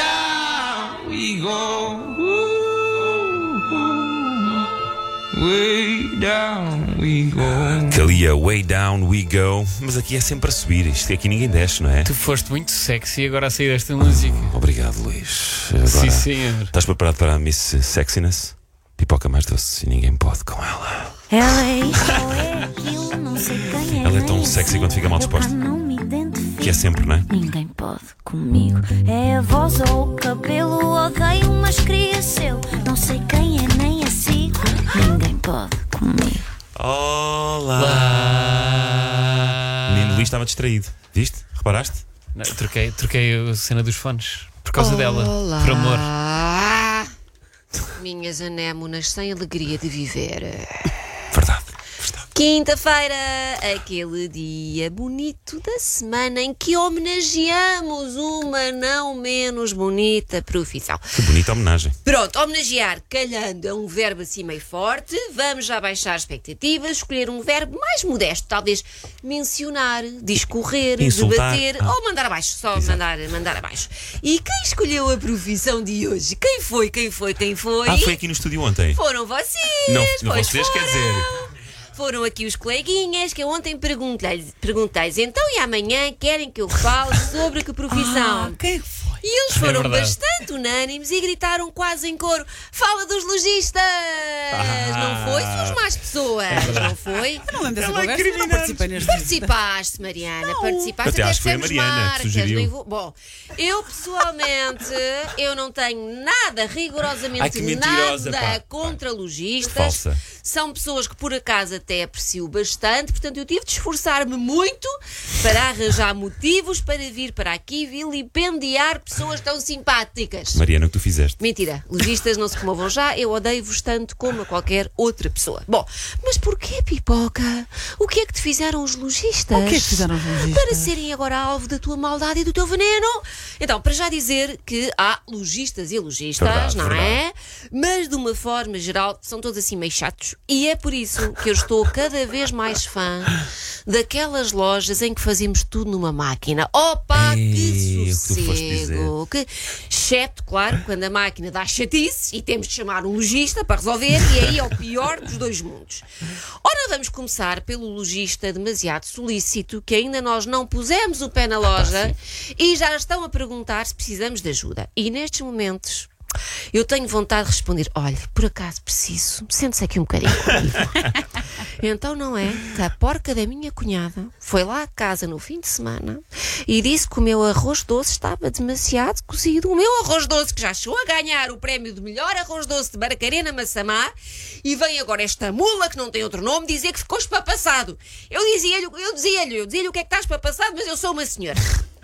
down we go, way down we go. Calia, way down we go. Mas aqui é sempre a subir, isto aqui ninguém desce, não é? Tu foste muito sexy agora a sair desta música. Obrigado, Luís. Agora, sim, senhor. Estás preparado para a Miss Sexiness? Pipoca mais doce e ninguém pode com ela. Ela é igual, é aquilo, não sei quem é. Ela é tão sexy quando fica mal disposta. Que é sempre, não é? Ninguém pode comigo. É a voz ou o cabelo. Odeio, mas queria seu. Não sei quem é, nem a sigo. Ninguém pode comigo. Olá! O menino Luís estava distraído. Viste? Reparaste? Não, troquei, troquei a cena dos fones por causa dela. Por amor. Minhas anémonas sem alegria de viver. Verdade. Quinta-feira, aquele dia bonito da semana em que homenageamos uma não menos bonita profissão. Que bonita homenagem. Pronto, homenagear calhando é um verbo assim meio forte. Vamos já baixar expectativas, escolher um verbo mais modesto, talvez mencionar, discorrer, insultar, debater ah. ou mandar abaixo, só mandar, mandar abaixo. E quem escolheu a profissão de hoje? Quem foi, quem foi, quem foi? Ah, foi aqui no estúdio ontem. Foram vocês. Não, não pois vocês, foram. quer dizer... Foram aqui os coleguinhas que eu ontem perguntei-lhes, perguntei-lhes então e amanhã querem que eu fale sobre que profissão? Ah, quem foi? E eles foram é bastante unânimes e gritaram quase em coro: fala dos lojistas! Ah, não foi? Somos mais pessoas, é não foi? Eu não lembro dessa conversa, eu não participei neste Participaste, Mariana, não. participaste. Até até acho que foi a dissemos Mariana marcas, que sugeriu. nem vou- Bom, eu pessoalmente, eu não tenho nada, rigorosamente Ai, que mentirosa, nada pá. contra lojistas. Falsa. São pessoas que por acaso até aprecio bastante, portanto eu tive de esforçar-me muito para arranjar motivos para vir para aqui vilipendiar pessoas tão simpáticas. Mariana, o que tu fizeste? Mentira, lojistas não se comovam já, eu odeio-vos tanto como a qualquer outra pessoa. Bom, mas porquê, Pipoca? O que é que te fizeram os lojistas? O que é que fizeram os lojistas? Para serem agora alvo da tua maldade e do teu veneno? Então, para já dizer que há lojistas e lojistas, Verdade, não verdade. é? Mas de uma forma geral, são todos assim meio chatos. E é por isso que eu estou cada vez mais fã daquelas lojas em que fazemos tudo numa máquina. Opa, Ei, que o que tu foste dizer. sossego! Que Exceto, claro, quando a máquina dá chatice e temos de chamar um lojista para resolver, e aí é o pior dos dois mundos. Ora, vamos começar pelo lojista demasiado solícito, que ainda nós não pusemos o pé na loja e já estão a perguntar se precisamos de ajuda. E nestes momentos eu tenho vontade de responder: olha, por acaso preciso, sente-se aqui um bocadinho comigo. Então não é que a porca da minha cunhada foi lá a casa no fim de semana e disse que o meu arroz doce estava demasiado cozido. O meu arroz doce, que já chegou a ganhar o prémio de melhor arroz doce de Barcarena Massamá, e vem agora esta mula, que não tem outro nome, dizer que ficou espapassado. Eu dizia-lhe, eu dizia-lhe, eu dizia-lhe o que é que está espapassado, mas eu sou uma senhora.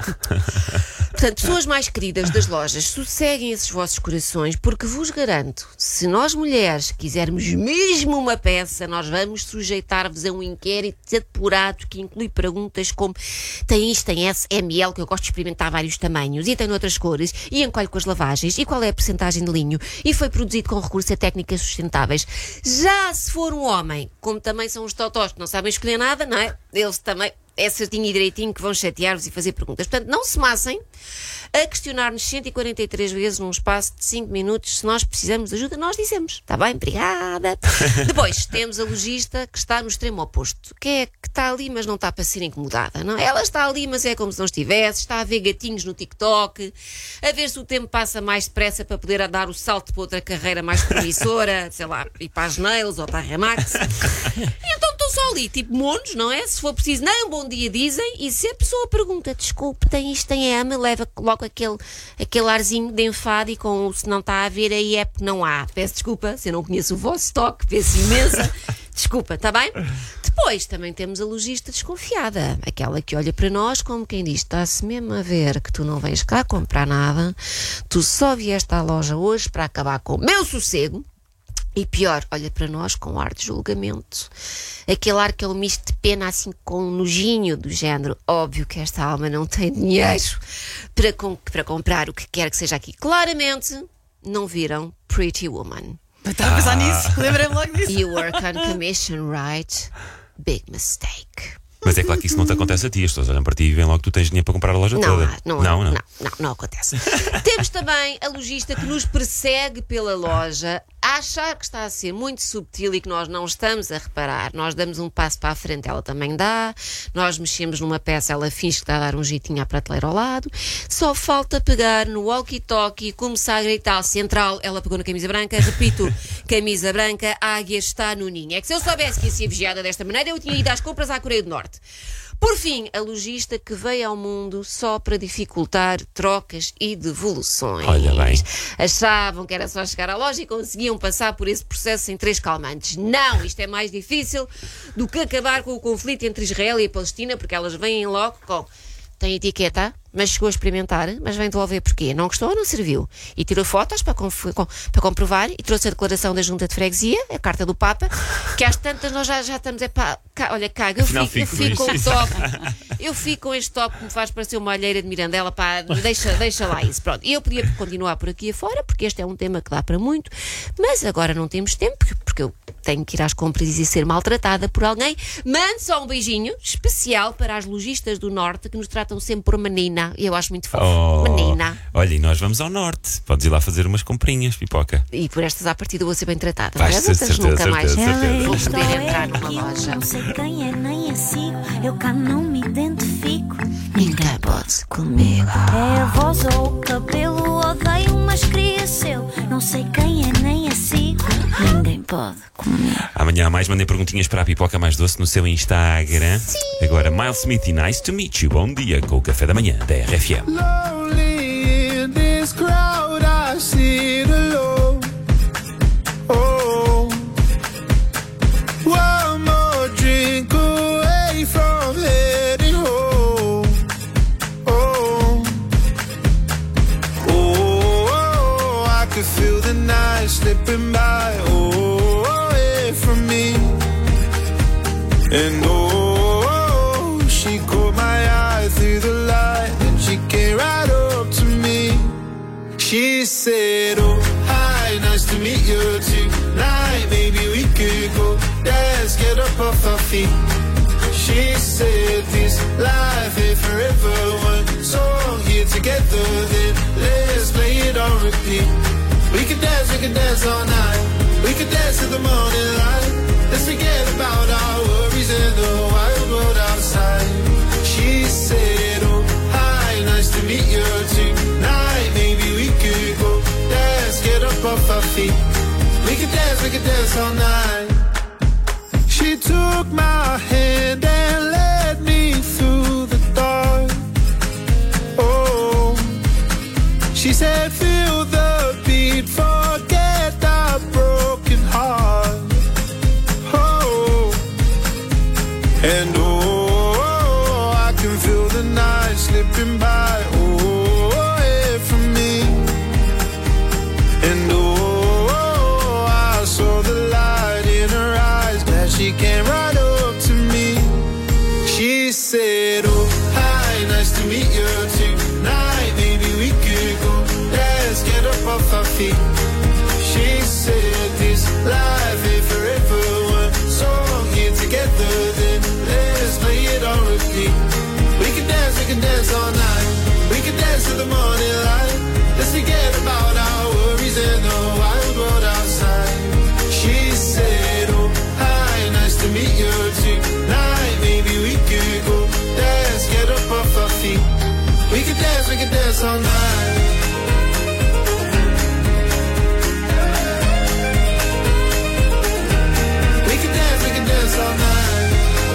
Portanto, pessoas mais queridas das lojas, sosseguem esses vossos corações, porque vos garanto, se nós mulheres quisermos mesmo uma peça, nós vamos sujeitar-vos a um inquérito apurado que inclui perguntas como: tem isto, tem S, M L, que eu gosto de experimentar vários tamanhos, e tem outras cores, e encolhe com as lavagens, e qual é a percentagem de linho, e foi produzido com recurso a técnicas sustentáveis. Já se for um homem, como também são os totós que não sabem escolher nada, não é? Eles também é certinho e direitinho que vão chatear-vos e fazer perguntas. Portanto, não se massem a questionar-nos cento e quarenta e três vezes num espaço de cinco minutos. Se nós precisamos de ajuda, nós dizemos. Está bem? Obrigada. Depois, temos a lojista que está no extremo oposto, que é que está ali, mas não está para ser incomodada, não? Ela está ali, mas é como se não estivesse. Está a ver gatinhos no TikTok, a ver se o tempo passa mais depressa para poder dar o salto para outra carreira mais promissora, sei lá, ir para as Nails ou para a Remax. E então estou só ali, tipo monos, não é? Se for preciso, nem um bom dia dizem, e se a pessoa pergunta: desculpe, tem isto, tem ama, leva logo aquele, aquele arzinho de enfado, e com o se não está a ver aí é porque não há. Peço desculpa, se eu não conheço o vosso toque, peço imensa desculpa, está bem? Depois também temos a lojista desconfiada, aquela que olha para nós como quem diz: está-se mesmo a ver que tu não vens cá comprar nada, tu só vieste à loja hoje para acabar com o meu sossego. E pior, olha para nós com ar de julgamento. Aquele ar que é um misto de pena, assim, com um nojinho do género: óbvio que esta alma não tem dinheiro para, com, para comprar o que quer que seja aqui. Claramente não viram Pretty Woman. Estava a pensar nisso, lembrei-me logo disso. You work on commission, right? Big mistake. Mas é claro que isso não te acontece a ti. As pessoas olham para ti e veem logo que tu tens dinheiro para comprar a loja não, toda. Não, não, não, não, não, não acontece. Temos também a lojista que nos persegue pela loja, a achar que está a ser muito subtil e que nós não estamos a reparar. Nós damos um passo para a frente, ela também dá. Nós mexemos numa peça, ela finge que está a dar um jeitinho à prateleira ao lado. Só falta pegar no walkie-talkie e começar a gritar: central. Ela pegou na camisa branca, repito, camisa branca, a águia está no ninho. É que se eu soubesse que ia ser vigiada desta maneira, eu tinha ido às compras à Coreia do Norte. Por fim, a lojista que veio ao mundo só para dificultar trocas e devoluções. Olha bem. Achavam que era só chegar à loja e conseguiam passar por esse processo sem três calmantes. Não, isto é mais difícil do que acabar com o conflito entre Israel e a Palestina, porque elas vêm logo com: tem etiqueta, mas chegou a experimentar, mas vem devolver porquê? Não gostou ou não serviu? E tirou fotos para, conf- com, para comprovar, e trouxe a declaração da Junta de Freguesia, a carta do Papa, que às tantas nós já, já estamos, é pá, cá, olha, caga, eu Afinal, fico, eu fico fico com o isso. top, eu fico com este top que me faz parecer uma alheira de Mirandela, pá, deixa, deixa lá isso, pronto. E eu podia continuar por aqui afora, porque este é um tema que dá para muito, mas agora não temos tempo, porque eu tenho que ir às compras e ser maltratada por alguém. Mande só um beijinho especial para as lojistas do Norte, que nos tratam sempre por menina, e eu acho muito fofo. Oh, Menina. olha, e nós vamos ao norte. Podes ir lá fazer umas comprinhas, Pipoca. E por estas à partida vou ser bem tratada. Vais Mas ser, outras certeza, nunca mais certeza, certeza. vou poder entrar numa loja. Não sei quem é, nem a sigo. Eu cá não me identifico. Ninguém pode comigo. É a voz ou o cabelo. Odeio, mas queria seu. Não sei quem é, nem a sigo. Ninguém pode comigo. Amanhã há mais, mandem perguntinhas para a Pipoca Mais Doce no seu Instagram. Sim. Agora, Miles Smith e Nice to Meet You. Bom dia com o café da manhã da R F M. Lonely in this crowd, I sit alone. Oh, one more drink away from heading home. Oh, oh, oh, I could feel the night slipping by. Oh, away from me. And oh, she caught my eye through the light, and she came right up to me. She said, oh, hi, nice to meet you tonight. Maybe we could go dance, get up off our feet. She said, this life ain't forever. One song here together, then let's play it repeat. We could dance, we could dance all night. We could dance to the morning light. Let's forget about our worries in the wild world outside. She said, oh, hi, nice to meet you tonight. Maybe we could go dance, get up off our feet. We could dance, we could dance all night. She took my hand and led me through the dark. Oh, she said, feel the beat, forget our broken heart. Oh, and oh, I can feel the night slipping by. Oh, away from me. And oh, I saw the light in her eyes. Glad she came right up to me. She said, oh, hi, nice to meet you tonight. Maybe we could go dance, get up off our feet. She said, this life ain't forever. One song here together, then let's play it on repeat. We can dance, we can dance all night. We can dance to the morning light. Let's forget about our worries and the wild world outside. She said, oh, hi, nice to meet you tonight. Maybe we could go dance, get up off our feet. We could dance, we could dance all night. We could dance, we could dance all night.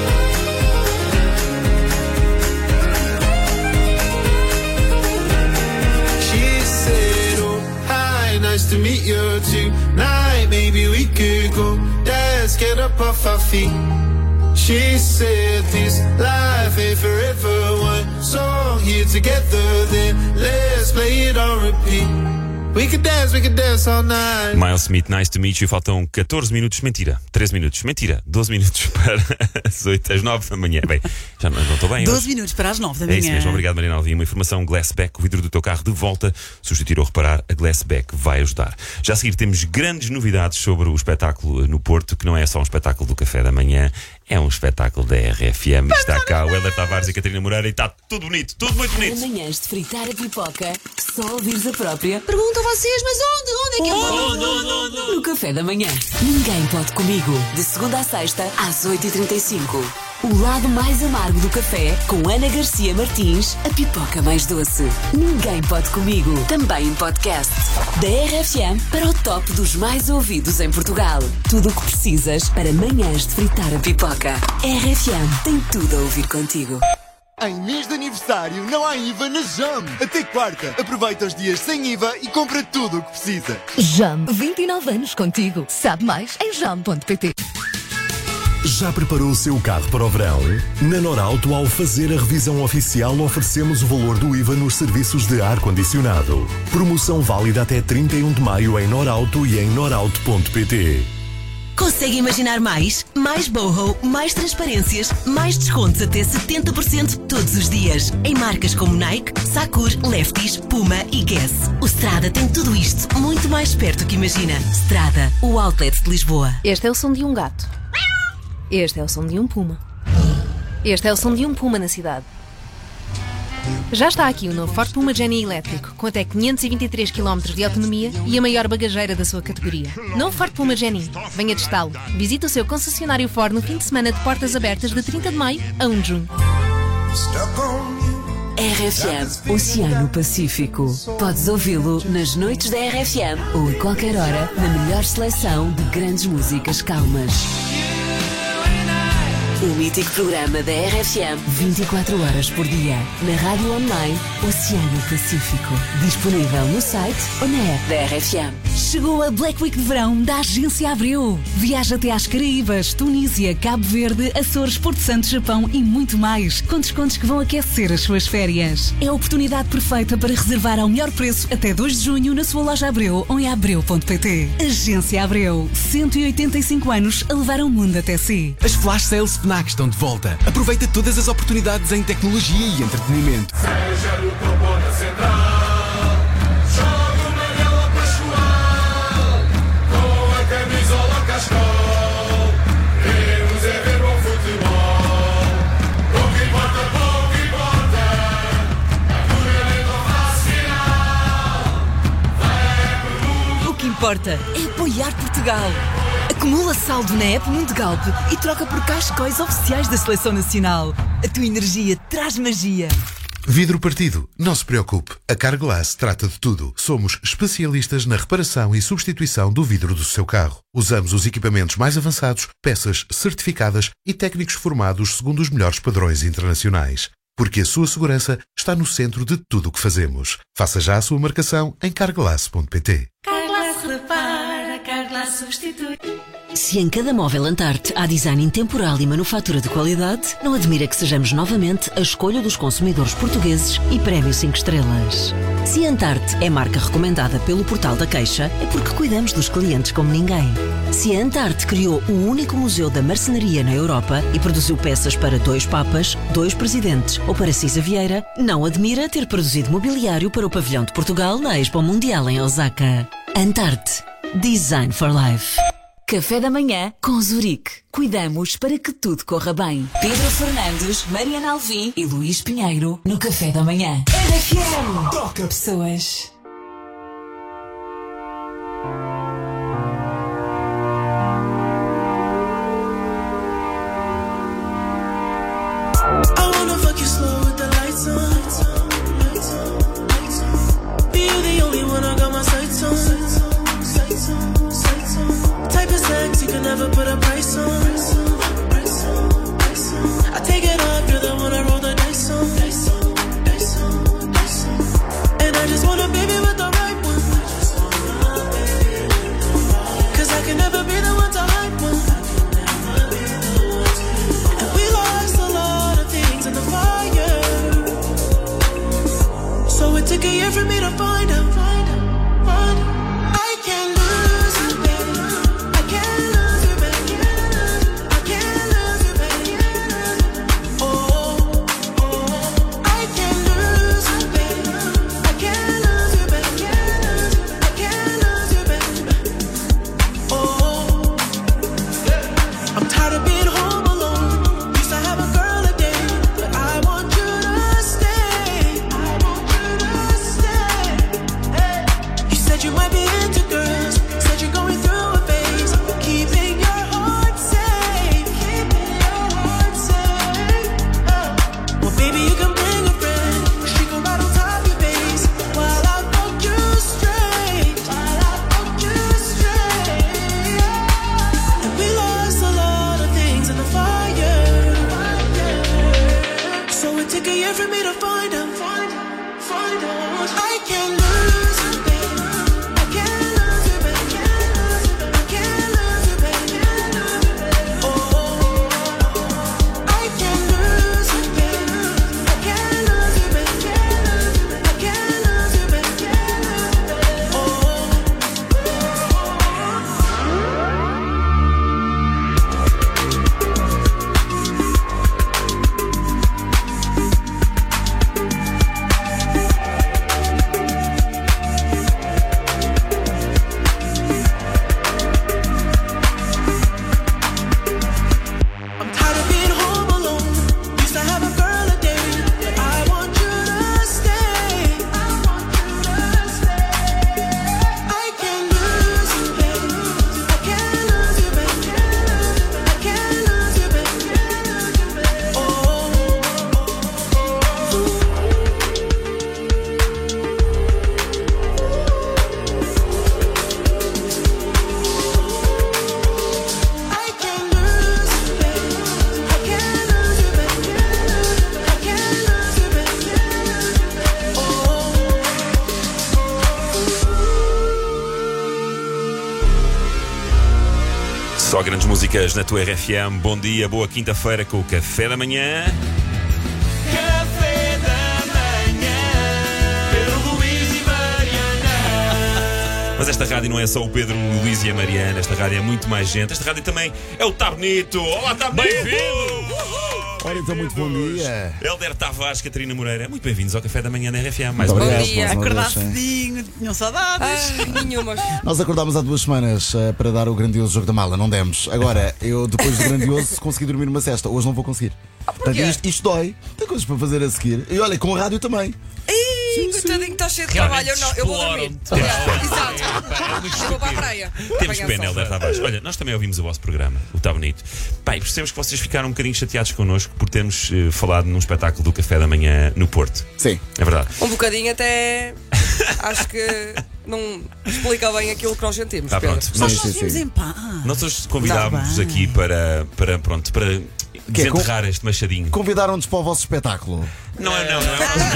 She said, oh, hi, nice to meet you tonight. Maybe we could go dance, get up off our feet. She said, this life ain't forever. One song here together, then let's play it on repeat. We could dance, we could dance all night. Miles Smith, nice to meet you. Faltam catorze minutos, mentira, treze minutos, mentira, doze minutos para as oito, às nove da manhã. Bem, já não estou bem. doze hoje. minutos para as nove da É manhã. isso mesmo, obrigado Mariana Alvim. Uma informação Glassback, o vidro do teu carro de volta. Substituir ou reparar, a Glassback vai ajudar. Já a seguir temos grandes novidades sobre o espetáculo no Porto, que não é só um espetáculo do café da manhã, é um espetáculo da R F M. Está cá o Helder Tavares e a Catarina Moreira e está tudo bonito, tudo muito bonito. Manhãs de fritar a pipoca, só ouvires a própria. Perguntam vocês, mas onde? Onde é que eu vou? Onde, onde, onde? No café da manhã. Ninguém pode comigo. De segunda à sexta, às oito e trinta e cinco. O lado mais amargo do café, com Ana Garcia Martins, a pipoca mais doce. Ninguém pode comigo. Também em podcast. Da R F M para o top dos mais ouvidos em Portugal. Tudo o que precisas para manhãs de fritar a pipoca. R F M tem tudo a ouvir contigo. Em mês de aniversário não há I V A na Jam. Até quarta. Aproveita os dias sem I V A e compra tudo o que precisa. Jam, vinte e nove anos contigo. Sabe mais em jam ponto pt. Já preparou o seu carro para o verão? Na Norauto, ao fazer a revisão oficial, oferecemos o valor do I V A nos serviços de ar-condicionado. Promoção válida até trinta e um de maio em Norauto e em norauto ponto pt. Consegue imaginar mais? Mais boho, mais transparências, mais descontos até setenta por cento todos os dias. Em marcas como Nike, Sakura, Lefties, Puma e Guess. O Strada tem tudo isto muito mais perto que imagina. Strada, o outlet de Lisboa. Este é o som de um gato. Este é o som de um puma. Este é o som de um puma na cidade. Já está aqui o novo Ford Puma Jenny elétrico, com até quinhentos e vinte e três quilómetros de autonomia e a maior bagageira da sua categoria. Novo Ford Puma Jenny. Venha testá-lo. Visite o seu concessionário Ford no fim de semana de portas abertas de trinta de maio a um de junho. R F M, Oceano Pacífico. Podes ouvi-lo nas noites da R F M ou a qualquer hora na melhor seleção de grandes músicas calmas. O mítico programa da R F M, vinte e quatro horas por dia, na rádio online Oceano Pacífico. Disponível no site ou na app da R F M. Chegou a Black Week de verão da Agência Abreu. Viaja até às Caraíbas, Tunísia, Cabo Verde, Açores, Porto Santo, Japão e muito mais, com descontos que vão aquecer as suas férias. É a oportunidade perfeita para reservar ao melhor preço até dois de junho na sua loja Abreu ou em abreu ponto pt. Agência Abreu, cento e oitenta e cinco anos a levar o mundo até si. As Flash Sales FNAC estão de volta. Aproveita todas as oportunidades em tecnologia e entretenimento. Seja no topo ou na central, joga uma vela pastoral, com a camisola cascal, queremos é ver bom futebol. Pouco importa, pouco importa, a puramente ou fácil, vai importa, é apoiar Portugal. Acumula saldo na app Mundegalp e troca por cascóis oficiais da Seleção Nacional. A tua energia traz magia. Vidro partido, não se preocupe. A Carglass trata de tudo. Somos especialistas na reparação e substituição do vidro do seu carro. Usamos os equipamentos mais avançados, peças certificadas e técnicos formados segundo os melhores padrões internacionais. Porque a sua segurança está no centro de tudo o que fazemos. Faça já a sua marcação em carglass ponto pt. Carglass repara, Carglass substitui. Se em cada móvel Antarte há design intemporal e manufatura de qualidade, não admira que sejamos novamente a escolha dos consumidores portugueses e prémio cinco estrelas. Se Antarte é marca recomendada pelo Portal da Queixa, é porque cuidamos dos clientes como ninguém. Se a Antarte criou o único museu da marcenaria na Europa e produziu peças para dois papas, dois presidentes ou para Cisa Vieira, não admira ter produzido mobiliário para o pavilhão de Portugal na Expo Mundial em Osaka. Antarte. Design for Life. Café da manhã com Zurique. Cuidamos para que tudo corra bem. Pedro Fernandes, Mariana Alvim e Luís Pinheiro no Café da Manhã. R F M. Toca pessoas. I wanna fuck you slow with the lights on. Be you the only one I got my sights on. Type of sex you can never put a price on. I take it off, you're the one I roll the dice on. And I just want a baby with the right one. Cause I can never be the one to hide one. And we lost a lot of things in the fire. So it took a year for me to find out. I can't lose you, baby. I can't lose you, baby. I can't lose you, baby. Oh, oh. I can't lose you, baby. I can't lose you, baby. I can't lose you, baby. Oh, I'm tired of being home alone. Used to have a girl a day, but I want you to stay. I want you to stay. Hey. You said you might be into girls. Said you're going through a phase. Keeping your heart safe. Keeping your heart safe. Oh. Well, baby, you can bring a friend. She can ride on top of your face while I fuck you straight. While I fuck you straight. And we lost a lot of things in the fire. So it took a year for me to find out. Find out. Find out. I can't lose you, baby. I can't lose you, baby. I can't lose you, baby. Oh, I can't lose you, baby. I can't lose you, baby. I can't lose you, baby. I'm tired of being home alone. Used to have a girl a day, but I want you to stay. I want you to stay. I can't lose you, baby. I can't lose you, baby. I can't lose you, baby. Oh, I can't lose you, baby. I can't lose you, baby. I can't lose you, baby. Só grandes músicas na tua R F M. Bom dia, boa quinta-feira com o Café da Manhã. Café da manhã, Pedro, Luís e Mariana. Mas esta rádio não é só o Pedro, o Luís e a Mariana. Esta rádio é muito mais gente. Esta rádio também é o Tá Bonito. Olá, Tá Bonito! Bem-vindo! Olha, então, muito bom dia. Helder Tavares, Catarina Moreira. Muito bem-vindos ao Café da Manhã da R F M. Mais Muito uma obrigado, vez. mais uma Acordar vez, sim. cedinho, tinham saudades. Nenhuma. Nós acordámos há duas semanas eh, para dar o grandioso jogo da mala, não demos. Agora, eu depois do grandioso consegui dormir uma cesta. Hoje não vou conseguir. Portanto, isto, isto dói. Tem coisas para fazer a seguir. E olha, com a rádio também. Ih, coitadinho, está cheio de Realmente trabalho. Eu não, eu vou dormir. exploram-te. Exato. Eu vou para a praia. Temos Apanhar pena, sol. Helder Tavares. Olha, nós também ouvimos o vosso programa, o Tá Bonito. Pá, e percebemos que vocês ficaram um bocadinho chateados connosco por termos eh, falado num espetáculo do Café da Manhã no Porto. Sim. É verdade. Um bocadinho até. Acho que não explica bem aquilo que nós sentimos. Tá, Pedro. pronto. Nós Nós- só vimos em paz. Nós hoje convidámos-vos Tá bem. aqui para, para, pronto, para Que é com- desenterrar este machadinho. Convidaram-nos para o vosso espetáculo. Não é, não, não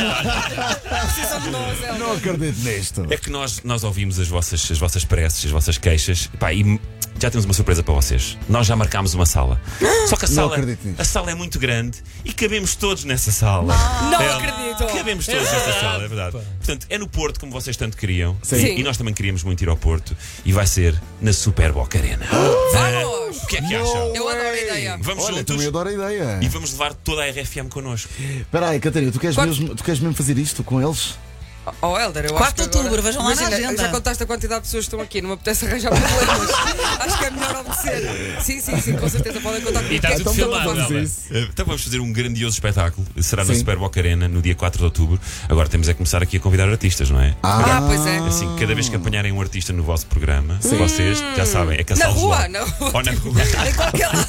é. Precisam de nós, Helder. Não acredito nisto. É que nós, nós ouvimos as vossas, as vossas preces, as vossas queixas. Pá, e já temos uma surpresa para vocês. Nós já marcámos uma sala. Só que a Não sala, acredito nisto. a sala é muito grande e cabemos todos nessa sala. Não É, acredito. Cabemos todos nessa sala, é verdade. Portanto, é no Porto, como vocês tanto queriam. Sim. E, e nós também queríamos muito ir ao Porto. E vai ser na Super Boca Arena. Vamos! O que é que acham? Eu adoro a ideia. Vamos Olha, juntos também adoro a ideia. e vamos levar toda a R F M connosco. Espera aí, Catarina, tu queres, Quanto- mesmo, tu queres mesmo fazer isto com eles? Oh, Helder, eu quatro acho que de outubro, agora- vejam lá na Imagina, agenda. Já contaste a quantidade de pessoas que estão aqui, não me apetece arranjar problemas. Acho que é melhor obedecer. Sim, sim, sim, com certeza podem contar comigo. E está tudo Então filmado, vamos a Helder. isso. Então vamos fazer um grandioso espetáculo. Será na Sim. Super Boca Arena no dia quatro de outubro. Agora temos é que começar aqui a convidar artistas, não é? Ah, pois é. Assim, cada vez que apanharem um artista no vosso programa, vocês já sabem, é Na caçá-los rua, logo. na rua. Ou na rua. Em qualquer lado.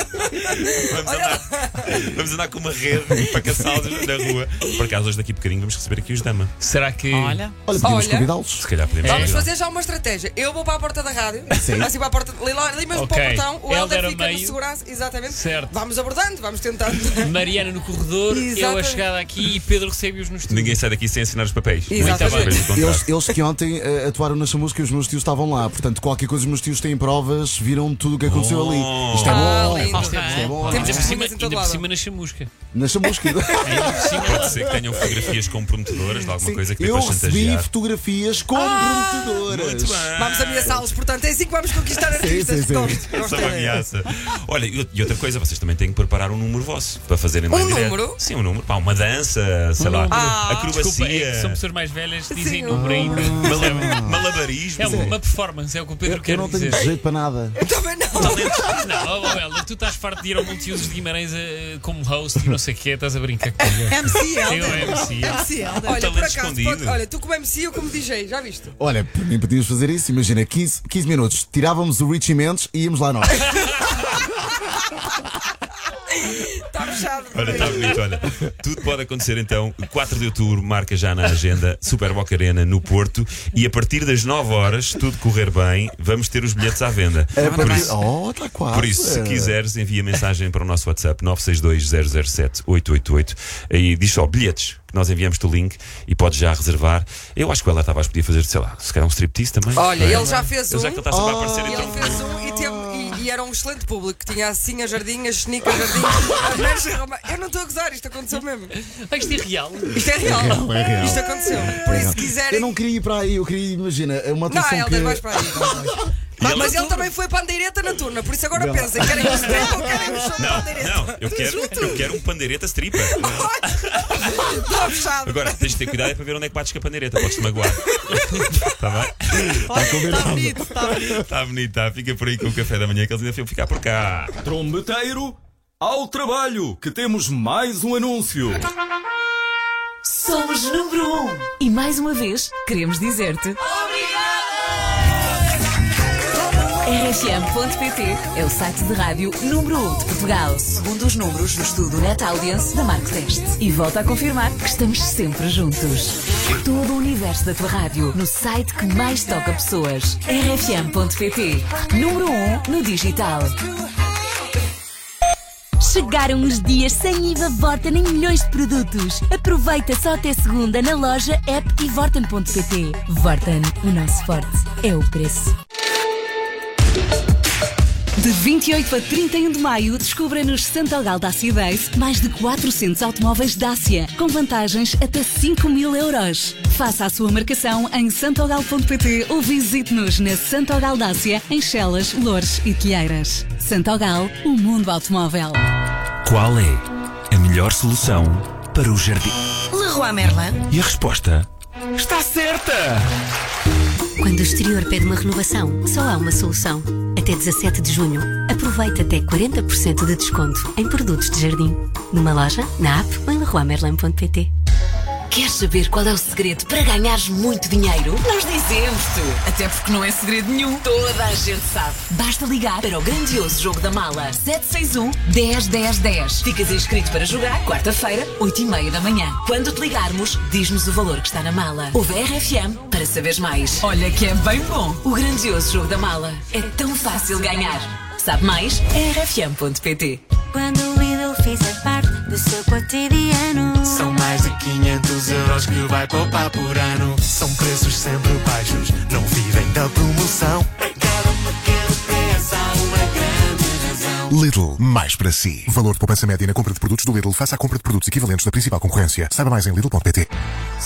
Vamos andar, vamos andar com uma rede para caçá-los na rua. Por acaso, hoje daqui a bocadinho vamos receber aqui os Dama. Será que. Olha. Olha, podíamos Olha. convidá-los. Se calhar podemos Vamos convidá-los. fazer já uma estratégia. Eu vou para a porta da rádio, Sim. assim para a porta, ali, lá- ali mesmo Ok. para o portão, o Helder Helder a fica meio. de segurança, exatamente. Certo. Vamos abordando, vamos tentando. Mariana no corredor, eu a Exatamente. chegada aqui e Pedro recebe-os no estúdio. Ninguém sai daqui sem assinar os papéis. Exatamente. Muito bem. Pelo contrário. Eles, eles que ontem eh, atuaram na Chamusca e os meus tios estavam lá. Portanto, qualquer coisa, os meus tios têm provas, viram tudo o que aconteceu Oh. ali. Isto é Ah, bom. lindo. Isto é bom. Temos Ainda por cima, testemunhas em todo ainda por lado. cima na chamusca. Na Chamusca. Ainda por cima. Pode ser que tenham fotografias comprometedoras de alguma Sim, coisa que dê eu para recebi chantagear. fotografias comprometedoras. Muito bem. Vamos ameaçá-los, portanto é assim que vamos conquistar artistas. sim, sim. Gosto, gosto Só da uma ideia. ameaça. Olha, e e outra coisa, vocês também têm que preparar um número vosso para fazerem lá Um em direto. número? Sim, um número. Pá, uma dança, sei lá, Ah. acrobacia, Desculpa, é que são pessoas mais velhas que dizem Sim. número ainda. mala- malabarismo. É uma performance, é o que o Pedro Eu, quer eu não tenho dizer. jeito para nada. Também não. Não, oh, oh, Helder, tu estás farto de ir ao Multiusos de Guimarães eh, como host e não sei o quê, estás a brincar comigo. M C Eu, Helder. M C. M C Helder. Olha, por talento acaso, escondido. pode- olha, tu como M C e eu como D J, já viste? Olha, para mim podíamos fazer isso. Imagina, quinze, quinze minutos, tirávamos o Richie Mendes e íamos lá nós. Está fechado. Olha, está bonito, olha. Tudo pode acontecer então. quatro de outubro, marca já na agenda Super Boca Arena no Porto. E a partir das nove horas, se tudo correr bem, vamos ter os bilhetes à venda. É Por para... isso, Oh, está quase. Por isso, se quiseres, envia mensagem para o nosso WhatsApp nove seis dois zero zero sete oito oito oito e diz só bilhetes, que nós enviamos-te o link e podes já reservar. Eu acho que o Ela Tavares podia fazer, sei lá, se calhar um striptease também. Olha, não é? ele já fez Ele um. já que ele está sempre a Oh. aparecer, Ele então. fez um e, teve, e, e era um excelente público, que tinha assim as jardinhas, sneakers, jardinhas, Mancha Roma. Eu não estou a gozar, isto aconteceu mesmo. Ah, isto é real. Isto é real. É real. Isto aconteceu. Por isso, se quiserem. Eu não queria ir para aí, eu queria, imagina, uma Não, atração Helder, que... vais para aí. ele- Mas ele também foi pandeireta na turma, por isso agora Não. pensem: querem um strip ou querem um show de Não, pandeireta? não, eu quero, eu quero um pandeireta stripper. Está fechado. Agora, tens de ter cuidado é para ver onde é que bates com a pandeireta, podes-te magoar. Está bem? Está bonito, está bonito. Está bonito, tá? Fica por aí com o café da manhã que eles ainda iam ficar por cá. Trombeteiro, ao trabalho, que temos mais um anúncio. Somos número um. E mais uma vez, queremos dizer-te. R F M ponto P T é o site de rádio número um de Portugal, segundo os números do estudo Net Audience da Marco Teste. E volta a confirmar que estamos sempre juntos. Todo o universo da tua rádio no site que mais toca pessoas. R F M ponto P T. Número um no digital. Chegaram os dias sem I V A Vorten em milhões de produtos. Aproveita só até segunda na loja, app e vorten ponto pt. Vorten, o nosso forte é o preço. De vinte e oito a trinta e um de maio, descubra nos Santogal Dacia Days mais de quatrocentos automóveis Dacia, com vantagens até cinco mil euros. Faça a sua marcação em santogal ponto pt ou visite-nos na Santogal Dacia, em Chelas, Loures e Telheiras. Santogal, o mundo automóvel. Qual é a melhor solução para o jardim? Leroy Merlin. E a resposta está certa! Quando o exterior pede uma renovação, só há uma solução. Até dezassete de junho, aproveite até quarenta por cento de desconto em produtos de jardim. Numa loja, na app ou em leroy merlin ponto pt. Queres saber qual é o segredo para ganhares muito dinheiro? Nós dizemos-te! Até porque não é segredo nenhum. Toda a gente sabe. Basta ligar para o grandioso jogo da mala. sete seis um, dez, dez, dez. Ficas inscrito para jogar quarta-feira, oito e meia da manhã. Quando te ligarmos, diz-nos o valor que está na mala. Ouve a R F M para saberes mais. Olha que é bem bom. O grandioso jogo da mala. É tão fácil ganhar. Sabe mais? R F M ponto P T. Quando o Lidl fizer parte do seu cotidiano, são mais de quinhentos euros que vai poupar por ano. São preços sempre baixos, não vivem da promoção. Em cada pequeno preço há uma grande razão. Lidl, mais para si. Valor de poupança média na compra de produtos do Lidl face à compra de produtos equivalentes da principal concorrência. Saiba mais em Lidl ponto P T.